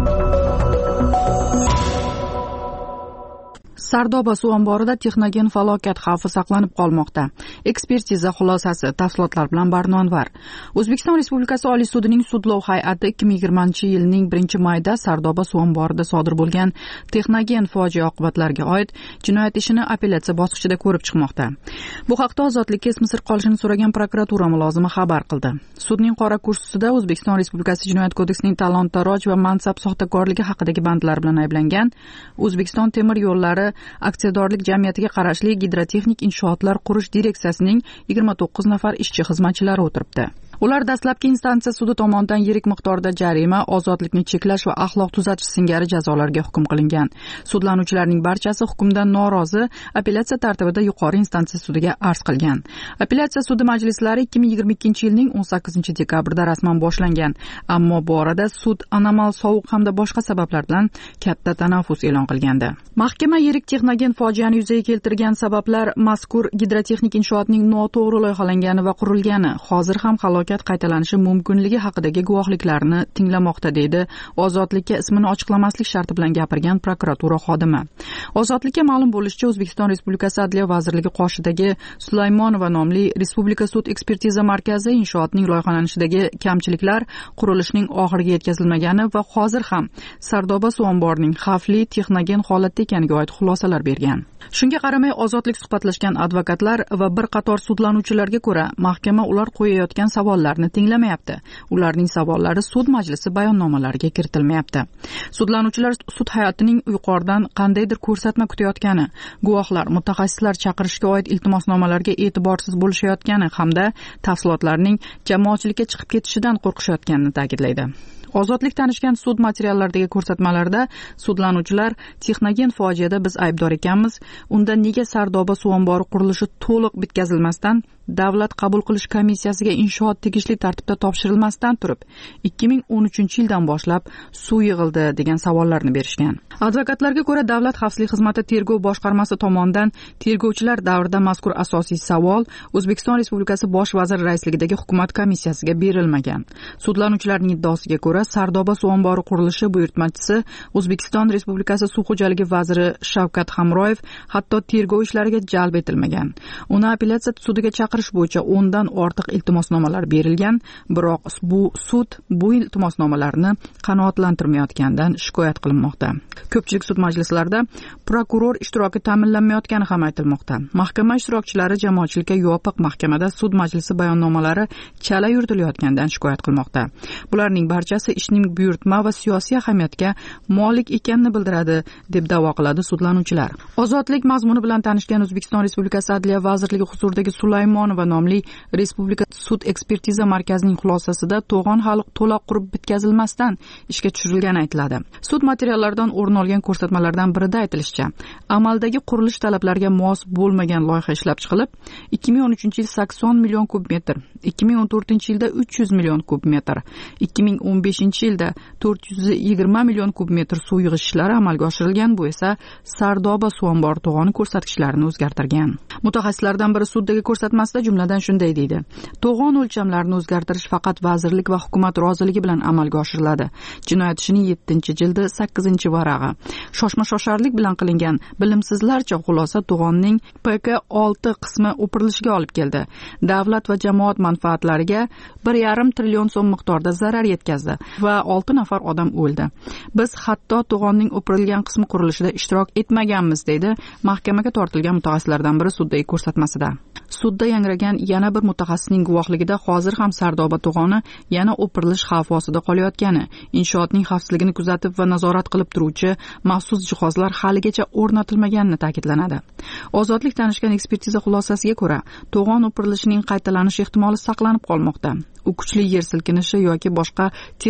Sardoba suv omborida texnogen falokat xavfi saqlanib qolmoqda. Ekspertiza xulosasi, tafsilotlar bilan Barnonvar. O'zbekiston Respublikasi Oliy sudining sudlov hay'ati 2020-yilning 1-mayda Sardoba suv omborida sodir bo'lgan texnogen fojia oqibatlariga oid jinoyat ishini apellyatsiya bosqichida ko'rib chiqmoqda. Bu haqda Ozodlikka ismi sir qolishini so'ragan prokuratura mulozimi xabar qildi. Sudning qora kursisida O'zbekiston Respublikasi Jinoyat kodeksining talon-taroj va mansab soxtakorligi haqidagi bandlar bilan ayblangan O'zbekiston temir yo'llari aksiyadorlik jamiyatiga qarashli gidrotexnik inshootlar qurish direksiyasining 29 nafar ishchi xizmatchilari o'tiribdi. Ular dastlabki instansiya sudi tomonidan yirik miqdorda jarima, ozodlikni cheklash va axloq tuzatish singari jazolarga hukm qilingan. Sudlanuvchilarning barchasi hukmdan norozi, apellyatsiya tartibida yuqori instansiya sudiga arz qilgan. Apellyatsiya sudi majlislari 2022-yilning 18-dekabrida rasman boshlangan, ammo bu orada sud anomal sovuq hamda boshqa sabablardan katta tanaffus e'lon qilgandi. Mahkama yirik texnogen fojiani yuzaga keltirgan sabablar mazkur gidrotexnik inshootning noto'g'ri loyihalangani va qurilgani, hozir ham qaytalanishi mumkinligi haqidagi guvohliklarni tinglamoqda, deydi Ozodlikka ismini ochiqlamaslik sharti bilan gapirgan prokuratura xodimi. Ozodlikka ma'lum bo'lishicha, O'zbekiston Respublikasi Adliya vazirligi qoshidagi Sulaymonova nomli Respublika sud ekspertiza markazi inshootning loyihalanishidagi kamchiliklar, qurilishning oxiriga yetkazilmagani va hozir ham Sardoba suv omborining xavfli texnogen holatda ekaniga oid xulosalar bergan. Shunga qaramay, Ozodlik suhbatlashgan advokatlar va bir qator sudlanuvchilarga ko'ra, mahkama ular qo'yayotgan savollarni tinglamayapti. Ularning savollari sud majlisi bayonnomalariga kiritilmayapti. Sudlanuvchilar sud hay'atining yuqoridan qandaydir ko'rsatma kutayotgani, guvohlar, mutaxassislar chaqirishga oid iltimosnomalarga e'tiborsiz bo'lishayotgani hamda tafsilotlarning jamoatchilikka chiqib ketishidan qo'rqishayotganini ta'kidlaydi. Ozodlik tanishgan sud materiallaridagi ko'rsatmalarda sudlanuvchilar texnogen fojiada biz aybdor ekanmiz, unda nega Sardoba suv ombori qurilishi to'liq bitkazilmasdan davlat qabul qilish komissiyasiga inshoot tegishli tartibda topshirilmasdan turib 2013-yildan boshlab suv yig'ildi degan savollarni berishgan. Advokatlarga ko'ra, Davlat xavfsizlik xizmati tergov boshqarmasi tomonidan tergovchilar davrida mazkur asosiy savol O'zbekiston Respublikasi bosh vaziri raisligidagi hukumat komissiyasiga berilmagan. Sudlanuvchilarning iddaosiga ko'ra, Sardoba suv ombori qurilishi buyurtmachisi O'zbekiston Respublikasi suv xo'jaligi vaziri Shavkat Hamroyev hatto tergov ishlariga jalb etilmagan. Uni apellyatsiya sudiga chaqirish bo'yicha 10 dan ortiq iltimosnomalar berilgan, biroq bu sud bu iltimosnomalarni qanoatlantirmayotganidan shikoyat qilinmoqda. Ko'pchilik sud majlislarida prokuror ishtiroki ta'minlanmayotgani ham aytilmoqda. Mahkama ishtirokchilari jamoatchilikka yopiq mahkamada sud majlisi bayonnomalari chala yuritilayotganidan shikoyat qilmoqda. Bularning barchasi ishning buyurtma va siyosiy ahamiyatga molik ekanini bildiradi, deb da'vo qiladi sudlanuvchilar. Ozodlik mazmuni bilan tanishgan O'zbekiston Respublikasi Adliya vazirligi huzuridagi Sulaymonova nomli Respublika sud ekspertiza markazining xulosasida to'g'on hali to'liq qurib bitkazilmasdan ishga tushirilgani aytiladi. Sud materiallaridan o'rin olgan ko'rsatmalardan birida aytilishicha, amaldagi qurilish talablariga mos bo'lmagan loyiha ishlab chiqilib, 2013-yil 80 million kub metr, 2014-yilda 300 million kub metr, 2015-yilda 420 million kub metr suv yig'ish ishlari amalga oshirilgan. Bu esa Sardoba suv ombori to'g'oni ko'rsatkichlarini o'zgartirgan. Mutaxassislardan biri suddagi ko'rsatmasida jumladan shunday deydi: to'g'on o'lchamlarini o'zgartirish faqat vazirlik va hukumat roziligi bilan amalga oshiriladi. Jinoyat ishining 7-jildi 8-varag'i. Shoshma-shosharlik bilan qilingan bilimsizlarcha xulosa to'g'onning PK6 qismi o'pirilishiga olib keldi. Davlat va jamoat manfaatlariga 1,5 trillion so'm miqdorda zarar yetkazdi va 6 nafar odam o'ldi. Biz hatto to'g'onning o'pirilgan qismi qurilishida ishtirok etmaganmiz, deydi mahkamaga tortilgan mutaxassislardan biri suddagi ko'rsatmasida. Sudda yangragan yana bir mutaxassisning guvohligida hozir ham Sardoba to'g'oni yana o'pirilish xavfi ostida qolayotgani, inshootning xavfsizligini kuzatib va nazorat qilib turuvchi maxsus jihozlar haligacha o'rnatilmaganini ta'kidlanadi. Ozodlik tanishgan ekspertiza xulosasiga ko'ra, to'g'on o'pirilishining qaytalanish ehtimoli saqlanib qolmoqda. U kuchli yer silkinishi yoki boshqa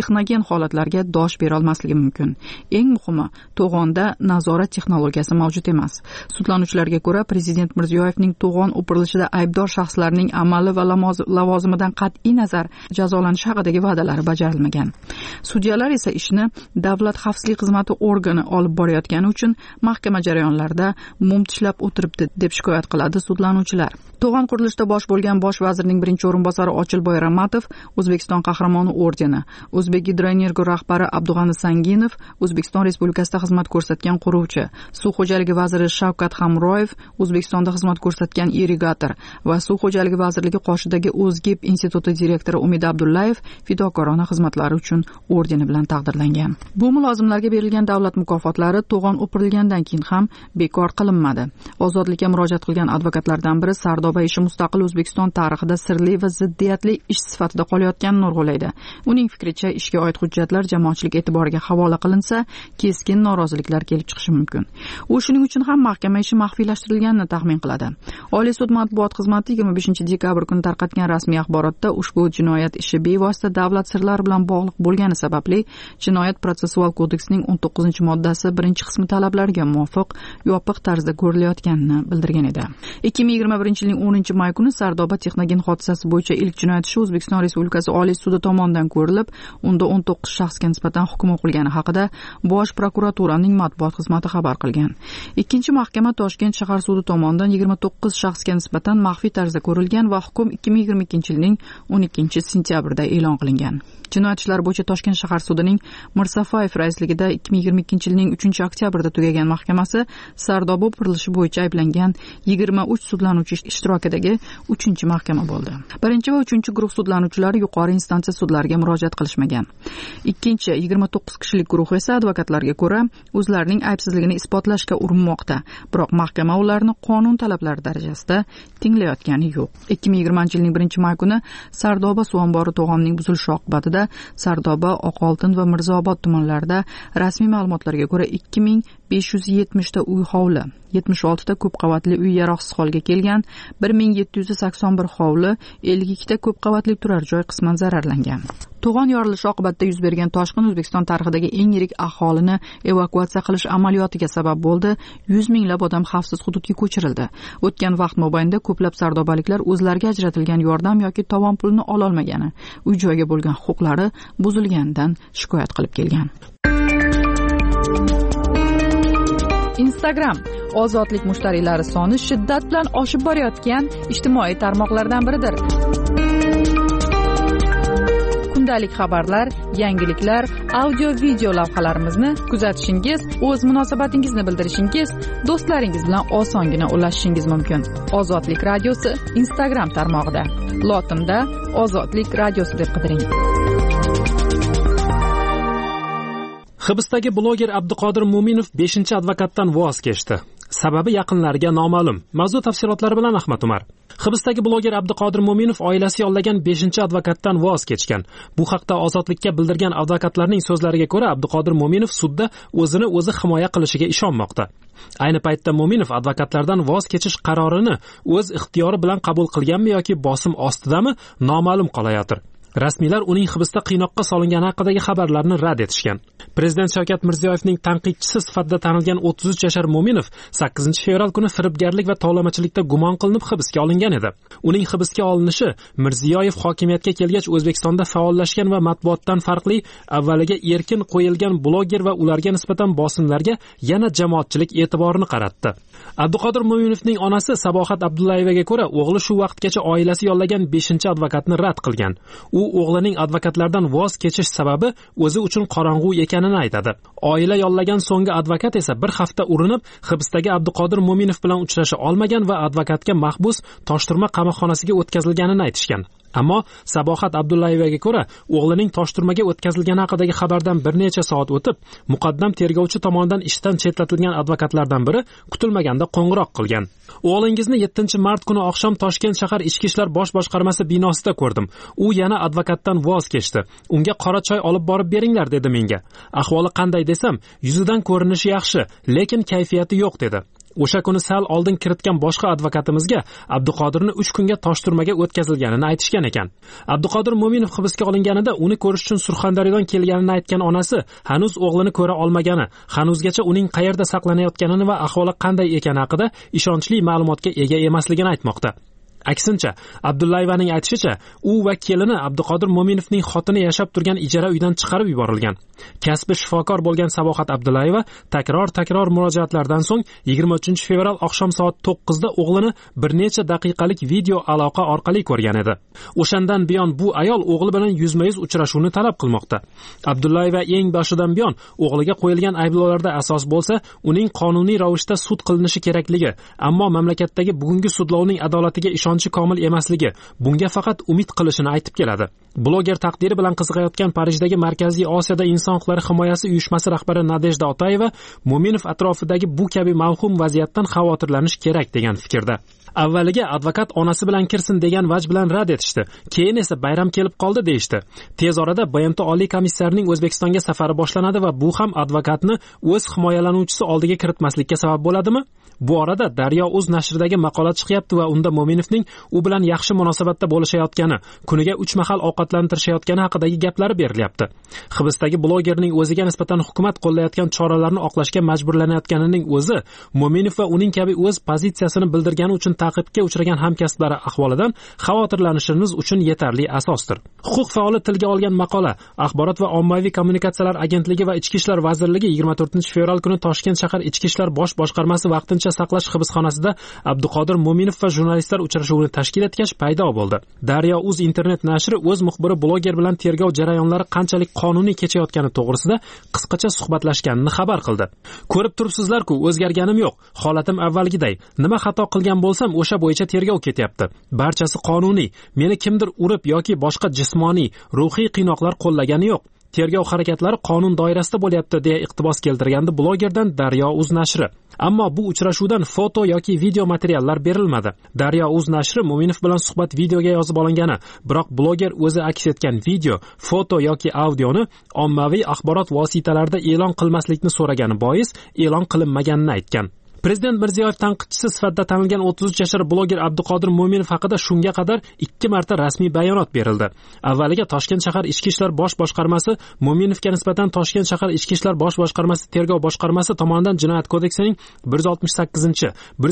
texnogen holatlarga dosh bera olmasligi mumkin. Eng muhimi, to'g'onda nazorat texnologiyasi mavjud emas. Sudlanuvchilarga ko'ra, prezident Mirziyoyevning to'g'on o'pirilishida aybdor shaxslarning amali va lavozimidan qat'iy nazar jazolanishi haqidagi va'dalari bajarilmagan. Sudyalar esa ishni Davlat xavfsizlik xizmati organi olib borayotgani uchun mahkama jarayonlarida mum tishlab o'tiribdi deb shikoyat qiladi sudlanuvchilar. To'g'on qurilishida bosh bo'lgan bosh vazirning birinchi o'rinbosari Ochilboy Ramatov O'zbekiston qahramoni ordeni, O'zbekgidroenergo rahbari Abdug'ani Sanginov O'zbekiston Respublikasida xizmat ko'rsatgan quruvchi, suv xo'jaligi vaziri Shavkat Hamroyev O'zbekistonda xizmat ko'rsatgan irrigator va suv xo'jaligi vazirligi qoshidagi O'zgib instituti direktori Umid Abdullayev fidokorona xizmatlari uchun ordeni bilan taqdirlangan. Bu mulozimlarga berilgan davlat mukofotlari to'g'on o'pirilgandan keyin ham bekor qilinmadi. Ozodlikka murojaat qilgan advokatlardan biri Sardoba ishi mustaqil O'zbekiston tarixida sirli va ziddiyatli ish sifatida qolayotganini urg'ulaydi. Uning fikricha, ishga oid hujjatlar jamoatchilik e'tiboriga havola qilinsa, keskin noroziliklar kelib chiqishi mumkin. U shuning uchun ham mahkama ishi maxfiylashtirilganini taxmin qiladi. Oliy sud matbuot xizmati 25-dekabr kuni tarqatgan rasmiy axborotda ushbu jinoyat ishi bevosita davlat sirlari bilan bog'liq bo'lgani sababli Jinoyat protsessual kodeksining 19-moddasi 1-qismi talablariga muvofiq yopiq tarzda ko'rilayotganini bildirgan edi. 2021-yilning 10-may kuni Sardoba texnogen hodisasi bo'yicha ilk jinoyat ishi O'zbekiston Respublikasi Oliy sudi tomonidan ko'rilib, unda 19 shaxsga nisbatan hukm o'qilgani haqida Bosh prokuraturaning matbuot xizmati xabar qilgan. Ikkinchi mahkama Toshkent shahar sudi tomonidan 29 shaxsga nisbatan maxfiy tarzda ko'rilgan va hukm 2022-yilning 12-sentyabrida e'lon qilingan. Jinoyat ishlari bo'yicha Toshkent shahar sudining Mirsafayev raisligida 2022-yilning 3-oktyabrda tugagan mahkamasi Sardoba o'pirilishi bo'yicha ayblangan 23 sudlanuvchi ishtirokidagi 3-mahkama bo'ldi. 1 va 3 guruh sudlanuvchilari yuqori instansiya sudlariga murojaat qilishmagan. 29 kishilik guruh esa advokatlarga ko'ra o'zlarining aybsizligini isbotlashga urinmoqda, biroq mahkama ularni qonun talablari darajasida tinglayotgani yo'q. 2020-yilning 1-may kuni Sardoba suv ombori to'g'onining buzilishi oqibatida Sardoba, Oqoltin va Mirzaobod tumanlarida rasmiy ma'lumotlarga ko'ra 2570 ta uy hovli, 76 ta ko'p qavatli uy yaroqsiz holga kelgan, 1781 hovli, 52 ta ko'p qavatli turar joy qisman zararlangan. To'g'on yorilishi oqibatida yuz bergan toshqin O'zbekiston tarixidagi eng yirik aholini evakuatsiya qilish amaliyotiga sabab bo'ldi. 100 minglab odam xavfsiz hududga ko'chirildi. O'tgan vaqt mobaynida ko'plab sardobaliklar o'zlariga ajratilgan yordam yoki tovon pulini ola olmagani, uy joyga bo'lgan huquqlari buzilganidan shikoyat qilib kelgan. Instagram ozodlik mushtariylari soni shiddat bilan oshib borayotgan ijtimoiy tarmoqlardan biridir. Kundalik xabarlar, yangiliklar, audio-video lavhalarimizni kuzatishingiz, o'z munosabatingizni bildirishingiz, do'stlaringiz bilan osongina ulashishingiz mumkin. Ozodlik radiosi Instagram tarmog'ida. Lotinda Ozodlik radiosi deb qidiring. Hibsdagi bloger Abduqodir Mo'minov 5-advokatdan voz kechdi. Sababi yaqinlariga noma'lum. Mavzu tafsilotlari bilan Ahmad Umar. Hibsdagi bloger Abduqodir Mo'minov oilasi yollagan 5-advokatdan voz kechgan. Bu haqda Ozodlikka bildirgan advokatlarning so'zlariga ko'ra, Abduqodir Mo'minov sudda o'zini o'zi himoya qilishiga ishonmoqda. Ayni paytda Mo'minov advokatlardan voz kechish qarorini o'z ixtiyori bilan qabul qilganmi yoki bosim ostidami noma'lum qolayotir. Rasmiylar uning hibsda qiynoqqa solingani haqidagi xabarlarni rad etishgan. Prezident Shavkat Mirziyoyevning tanqidchisi sifatida tanilgan 33 yashar Mo'minov 8-fevral kuni firibgarlik va tovlamachilikda gumon qilinib hibsga olingan edi. Uning hibsga olinishi Mirziyoyev hokimiyatga kelgach O'zbekistonda faollashgan va matbuotdan farqli avvaliga erkin qo'yilgan bloger va ularga nisbatan bosimlarga yana jamoatchilik e'tiborini qaratdi. Abduqodir Mo'minovning onasi Sabohat Abdullayevaga ko'ra, o'g'li shu vaqtgacha oilasi yollagan 5-advokatni rad qilgan. U o'g'lining advokatlardan voz kechish sababi o'zi uchun qorong'u ekanini aytadi. Oila yollagan so'nggi advokat esa bir hafta urinib, hibsdagi Abduqodir Mo'minov bilan uchrasha olmagan va advokatga mahbus Toshturma qamoqxonasiga o'tkazilganini aytishgan. Ammo Sabohat Abdullayevaga ko'ra, o'g'lining Toshturmaga o'tkazilgani haqidagi xabardan bir necha soat o'tib, muqaddam tergovchi tomonidan ishdan chetlatilgan advokatlardan biri kutilmaganda qo'ng'iroq qilgan. O'g'lingizni 7-mart kuni oqshom Toshkent shahar ichki ishlar bosh boshqarmasi binosida ko'rdim. U yana advokatdan voz kechdi. Unga qora choy olib borib beringlar dedi menga. Ahvoli qanday desam, yuzidan ko'rinishi yaxshi, lekin kayfiyati yo'q dedi. O'sha kuni sal oldin kiritgan boshqa advokatimizga Abduqodirni 3 kunga Toshturmaga o'tkazilganini aytishgan ekan. Abduqodir Mo'minov hibsga olinganida uni ko'rish uchun Surxondaryodan kelganini aytgan onasi hanuz o'g'lini ko'ra olmagani, hanuzgacha uning qayerda saqlanayotganini va ahvoli qanday ekani haqida ishonchli ma'lumotga ega emasligini aytmoqda. Aksincha, Abdullayevaning aytishicha, u va kelini Abduqodir Mo'minovning xotini yashab turgan ijara uydan chiqarib yuborilgan. Kasbi shifokor bo'lgan Sabohat Abdullayeva takror murojaatlardan so'ng 23 fevral oqshom soat 9 da o'g'lini bir necha daqiqalik video aloqa orqali ko'rgan edi. O'shandan buyon bu ayol o'g'li bilan yuzma-yuz uchrashuvni talab qilmoqda. Abdullayeva eng boshidan buyon o'g'liga qo'yilgan ayblovlarda asos bo'lsa, uning qonuniy ravishda sud qilinishi kerakligi, ammo mamlakatdagi bugungi sudlovning adolatiga ishonchi komil emasligi, bunga faqat umid qilishini aytib keladi. Bloger taqdiri bilan qiziqayotgan Parijdagi Markaziy Osiyoda inson huquqlari himoyasi uyushmasi rahbari Nadejda Otayeva Mo'minov atrofidagi bu kabi mavhum vaziyatdan xavotirlanish kerak degan fikrda. Avvaliga advokat onasi bilan kirsin degan vaj bilan rad etishdi. Keyin esa bayram kelib qoldi deyishdi. Tez orada BMT Oliy komissarining O'zbekistonga safari boshlanadi va bu ham advokatni o'z himoyalanuvchisi oldiga kiritmaslikka sabab bo'ladimi? Bu orada Daryo.uz nashridagi maqola chiqyapti va unda Mo'minovning u bilan yaxshi munosabatda bo'lishayotgani, kuniga 3 mahal ovqatlantirishayotgani haqidagi gaplari berilyapti. Hibsdagi blogerning o'ziga nisbatan hukumat qo'llayotgan choralarni oqlashga majburlanayotganining o'zi Mo'minov va uning kabi o'z pozitsiyasini bildirgani uchun ta'qibga uchragan hamkasblari ahvolidan xavotirlanishimiz uchun yetarli asosdir. Huquq faoli tilga olgan maqola Axborot va ommaviy kommunikatsiyalar agentligi va Ichki ishlar vazirligi 24 fevral kuni Toshkent shahar Ichki ishlar bosh boshqarmasi vaqtincha saqlash hibsxonasida Abduqodir Mo'minov va jurnalistlar uchrashuvini tashkil etgach paydo bo'ldi. Daryo.uz internet nashri o'z muxbiri bloger bilan tergov jarayonlari qanchalik qonuniy kechayotgani to'g'risida qisqacha suhbatlashganini xabar qildi. Ko'rib turibsizlar-ku, o'zgarganim yo'q. Holatim avvalgiday. Nima xato qilgan bo'lsam, o'sha bo'yicha tergov ketyapti. Barchasi qonuniy. Meni kimdir urib yoki boshqa jismoniy, ruhiy qiynoqlar qo'llagani yo'q. Tergov harakatlari qonun doirasida bo'lyapti deya iqtibos keltirgandi blogerdan Daryo.uz nashri. Ammo bu uchrashuvdan foto yoki video materiallar berilmadi. Daryo.uz nashri Mo'minov bilan suhbat videoga yozib olingani, biroq bloger o'zi aks etgan video, foto yoki audioni ommaviy axborot vositalarida e'lon qilmaslikni so'ragani bois e'lon qilinmaganini aytgan. Prezident Mirziyoyev tanqidchisi sifatida tanilgan 33 yashar bloger Abduqodir Mo'minov haqida shunga qadar 2 marta rasmiy bayonot berildi. Avvaliga Toshkent shahar Ichki ishlar bosh boshqarmasi Mo'minovga nisbatan Toshkent shahar Ichki ishlar bosh boshqarmasi tergov boshqarmasi tomonidan Jinoyat kodeksining 168,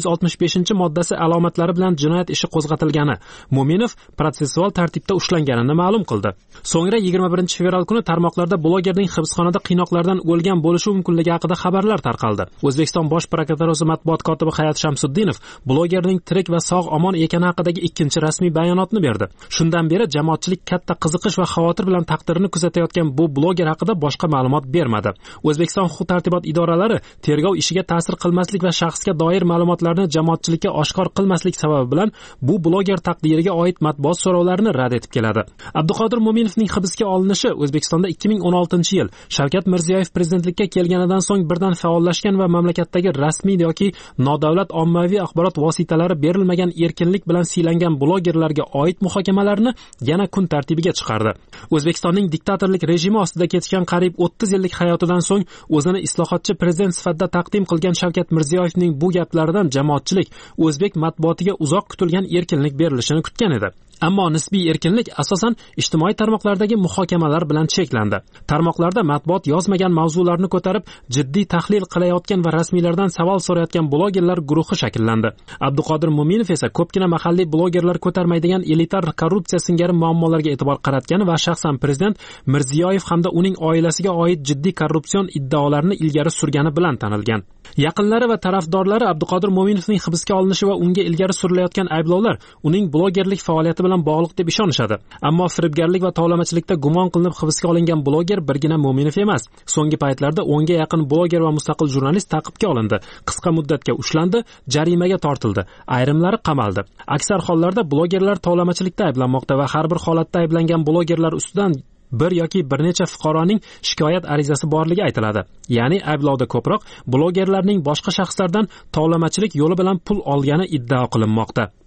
165 moddasi alomatlari bilan jinoyat ishi qo'zg'atilgani, Mo'minov protsessual tartibda ushlanganini ma'lum qildi. So'ngra 21 fevral kuni tarmoqlarda blogerning hibsxonada qiynoqlardan o'lgan bo'lishi mumkinligi haqida xabarlar tarqaldi. O'zbekiston bosh prokuraturasi matbuot kotibi Hayat Shamsuddinov blogerning tirik va sog' omon ekani haqidagi ikkinchi rasmiy bayonotni berdi. Shundan beri jamoatchilik katta qiziqish va xavotir bilan taqdirini kuzatayotgan bu bloger haqida boshqa ma'lumot bermadi. O'zbekiston huquq-tartibot idoralari tergov ishiga ta'sir qilmaslik va shaxsga doir ma'lumotlarni jamoatchilikka oshkor qilmaslik sababi bilan bu bloger taqdiriga oid matbuot so'rovlarini rad etib keladi. Abduqodir Mo'minovning hibsga olinishi O'zbekistonda 2016-yil Shavkat Mirziyoyev prezidentlikka kelganidan so'ng birdan faollashgan va mamlakatdagi rasmiy yoki nodavlat ommaviy axborot vositalari berilmagan erkinlik bilan siylangan blogerlarga oid muhokamalarni yana kun tartibiga chiqardi. O'zbekistonning diktatorlik rejimi ostida kechgan qariyb 30 yillik hayotidan so'ng o'zini islohotchi prezident sifatida taqdim qilgan Shavkat Mirziyoyevning bu gaplaridan jamoatchilik o'zbek matbuotiga uzoq kutilgan erkinlik berilishini kutgan edi. Ammo nisbiy erkinlik asosan ijtimoiy tarmoqlardagi muhokamalar bilan cheklandi. Tarmoqlarda matbuot yozmagan mavzularni ko'tarib, jiddiy tahlil qilayotgan va rasmiylardan savol so'rayotgan blogerlar guruhi shakllandi. Abduqodir Mo'minov esa ko'pgina mahalliy blogerlar ko'tarmaydigan elitar korrupsiya singari muammolarga e'tibor qaratgani va shaxsan prezident Mirziyoyev hamda uning oilasiga oid jiddiy korrupsion iddaolarni ilgari surgani bilan tanilgan. Yaqinlari va tarafdorlari Abduqodir Mo'minovning hibsga olinishi va unga ilgari surilayotgan ayblovlar uning blogerlik faoliyati bilan bog'liq deb ishonishadi. Ammo firibgarlik va tovlamachilikda gumon qilinib hibsga olingan bloger birgina Mo'minov emas. So'nggi paytlarda 10 ga yaqin bloger va mustaqil jurnalist ta'qibga olindi, qisqa muddatga ushlandi, jarimaga tortildi, ayrimlari qamaldi. Aksar hollarda blogerlar tovlamachilikda ayblanmoqda va har bir holatda ayblangan blogerlar ustidan bir yoki bir necha fuqaroning shikoyat arizasi borligi aytiladi. Ya'ni ayblovda ko'proq blogerlarning boshqa shaxslardan tovlamachilik yo'li bilan pul olgani iddao qilinmoqda.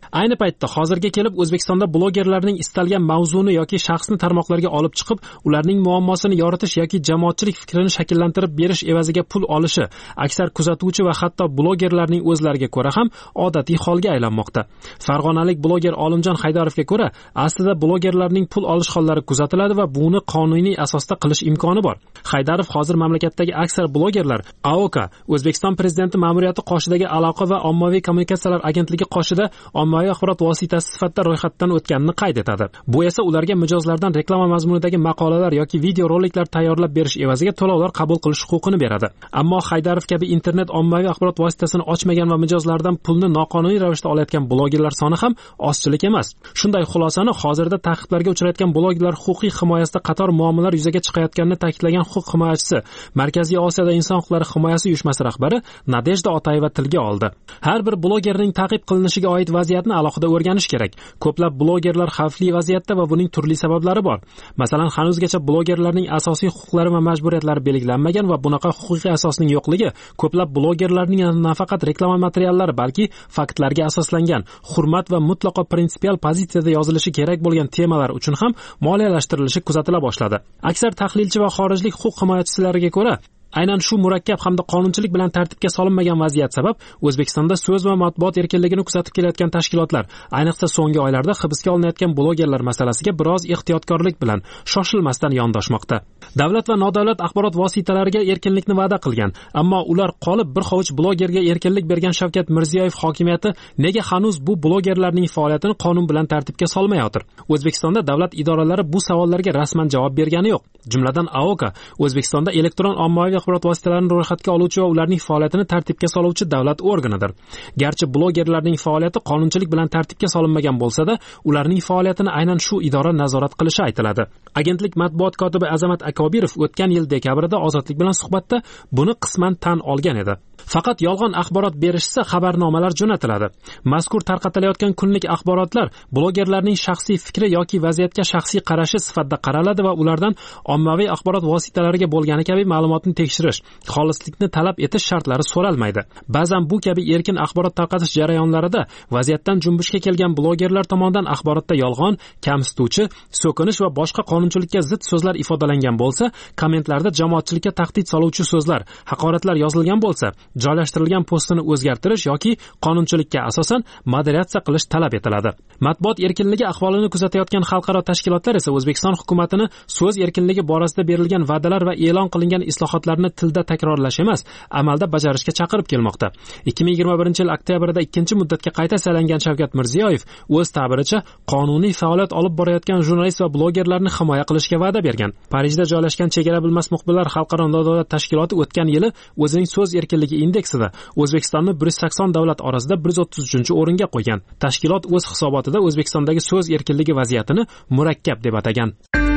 Ayni paytda hozirga kelib O'zbekistonda blogerlarning istalgan mavzuni yoki shaxsni tarmoqlarga olib chiqib, ularning muammosini yoritish yoki jamoatchilik fikrini shakllantirib berish evaziga pul olishi aksar kuzatuvchi va hatto blogerlarning o'zlariga ko'ra ham odatiy holga aylanmoqda. Farg'onalik bloger Olimjon Haydarovga ko'ra, aslida blogerlarning pul olish hollari kuzatiladi va buni qonuniy asosda qilish imkoni bor. Haydarov hozir mamlakatdagi aksar blogerlar AOKA, O'zbekiston prezidenti ma'muriyati qoshidagi aloqa va ommaviy kommunikatsiyalar agentligi qoshida ommaviy axborot vositasi sifatida ro'yxatdan o'tganini qayd etadi. Bu esa ularga mijozlardan reklama mazmunidagi maqolalar yoki video roliklar tayyorlab berish evaziga to'lovlar qabul qilish huquqini beradi. Ammo Haydarov kabi internet ommaviy axborot vositasini ochmagan va mijozlardan pulni noqonuniy ravishda olayotgan blogerlar soni ham ozchilik emas. Shunday xulosani hozirda ta'qiblarga uchrayotgan blogerlar huquqiy himoyasida qator muammolar yuzaga chiqayotganini ta'kidlagan huquq himoyachisi, Markaziy Osiyoda inson huquqlari himoyasi uyushmasi rahbari Nadejda Otayeva tilga oldi. Har bir blogerning ta'qib qilinishiga oid vaziyatni alohida o'rganish kerak. Ko'plab blogerlar xavfli vaziyatda va buning turli sabablari bor. Masalan, hanuzgacha blogerlarning asosiy huquqlari va majburiyatlari belgilanmagan va bunaqa huquqiy asosning yo'qligi ko'plab blogerlarning nafaqat reklama materiallari, balki faktlarga asoslangan, hurmat va mutlaqo prinsipial pozitsiyada yozilishi kerak bo'lgan temalar uchun ham moliyalashtirilishi kuzatila boshladi. Aksar tahlilchi va xorijlik huquq himoyachilariga ko'ra, aynan shu murakkab hamda qonunchilik bilan tartibga solinmagan vaziyat sabab O'zbekistonda so'z va matbuot erkinligini kuzatib kelayotgan tashkilotlar, ayniqsa so'nggi oylarda hibsga olinayotgan blogerlar masalasiga biroz ehtiyotkorlik bilan shoshilmasdan yondoshmoqda. Davlat va nodavlat axborot vositalariga erkinlikni va'da qilgan, ammo ular qolib bir hovuch blogerga erkinlik bergan Shavkat Mirziyoyev hokimiyati nega hanuz bu blogerlarning faoliyatini qonun bilan tartibga solmayotir? O'zbekistonda davlat idoralari bu savollarga rasman javob bergani yo'q. Jumladan AOKA O'zbekistonda elektron ommaviy axborot vositalarini ro'yxatga oluvchi va ularning faoliyatini tartibga soluvchi davlat organidir. Garchi blogerlarning faoliyati qonunchilik bilan tartibga solinmagan bo'lsa-da, ularning faoliyatini aynan shu idora nazorat qilishi aytiladi. Agentlik matbuot kotibi Azamat Akobirov o'tgan yil dekabrda Ozodlik bilan suhbatda buni qisman tan olgan edi. Faqat yolg'on axborot berishsa xabarnomalar jo'natiladi. Mazkur tarqatilayotgan kunlik axborotlar blogerlarning shaxsiy fikri yoki vaziyatga shaxsiy qarashi sifatida qaraladi va ulardan ommaviy axborot vositalariga bo'lgani kabi ma'lumotni tekshirish, xolislikni talab etish shartlari so'ralmaydi. Ba'zan bu kabi erkin axborot tarqatish jarayonlarida vaziyatdan junbushga kelgan blogerlar tomonidan axborotda yolg'on, kamsituvchi, so'kinish va boshqa qonunchilikka zid so'zlar ifodalangan bo'lsa, kommentlarda jamoatchilikka tahdid soluvchi so'zlar, haqoratlar yozilgan bo'lsa, joylashtirilgan postini o'zgartirish yoki qonunchilikka asosan moderatsiya qilish talab etiladi. Matbuot erkinligi ahvolini kuzatayotgan xalqaro tashkilotlar esa O'zbekiston hukumatini so'z erkinligi borasida berilgan va'dalar va e'lon qilingan islohotlarni tilda takrorlash emas, amalda bajarishga chaqirib kelmoqda. 2021-yil oktyabrda 2-muddatga qayta saylangan Shavkat Mirziyoyev o'z ta'biricha qonuniy faoliyat olib borayotgan jurnalist va blogerlarni himoya qilishga va'da bergan. Parijda joylashgan Chegara bilmas muxbirlar xalqaro nodavlat tashkiloti o'tgan yili o'zining so'z erkinligi indeksida O'zbekistonni 180 davlat orasida 133-o'ringa qo'ygan. Tashkilot o'z hisobotida O'zbekistondagi so'z erkinligi vaziyatini murakkab deb atagan.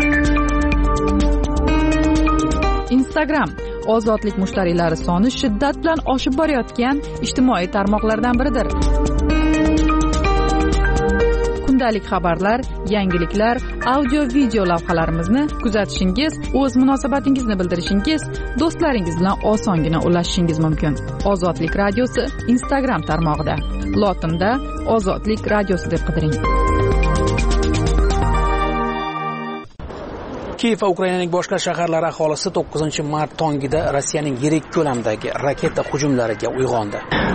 Instagram ozodlik mushtariylari soni shiddat bilan oshib borayotgan ijtimoiy tarmoqlardan biridir. Kundalik xabarlar, yangiliklar, audio-video lavhalarimizni kuzatishingiz, o'z munosabatingizni bildirishingiz, do'stlaringiz bilan osongina ulashishingiz mumkin. Ozodlik radiosi Instagram tarmog'ida. Lotinda Ozodlik radiosi deb qidiring. Kiyev va Ukrainaning boshqa shaharlari aholisi 9-mart tongida Rossiyaning yirik ko'lamdagi raketa hujumlariga uyg'ondi.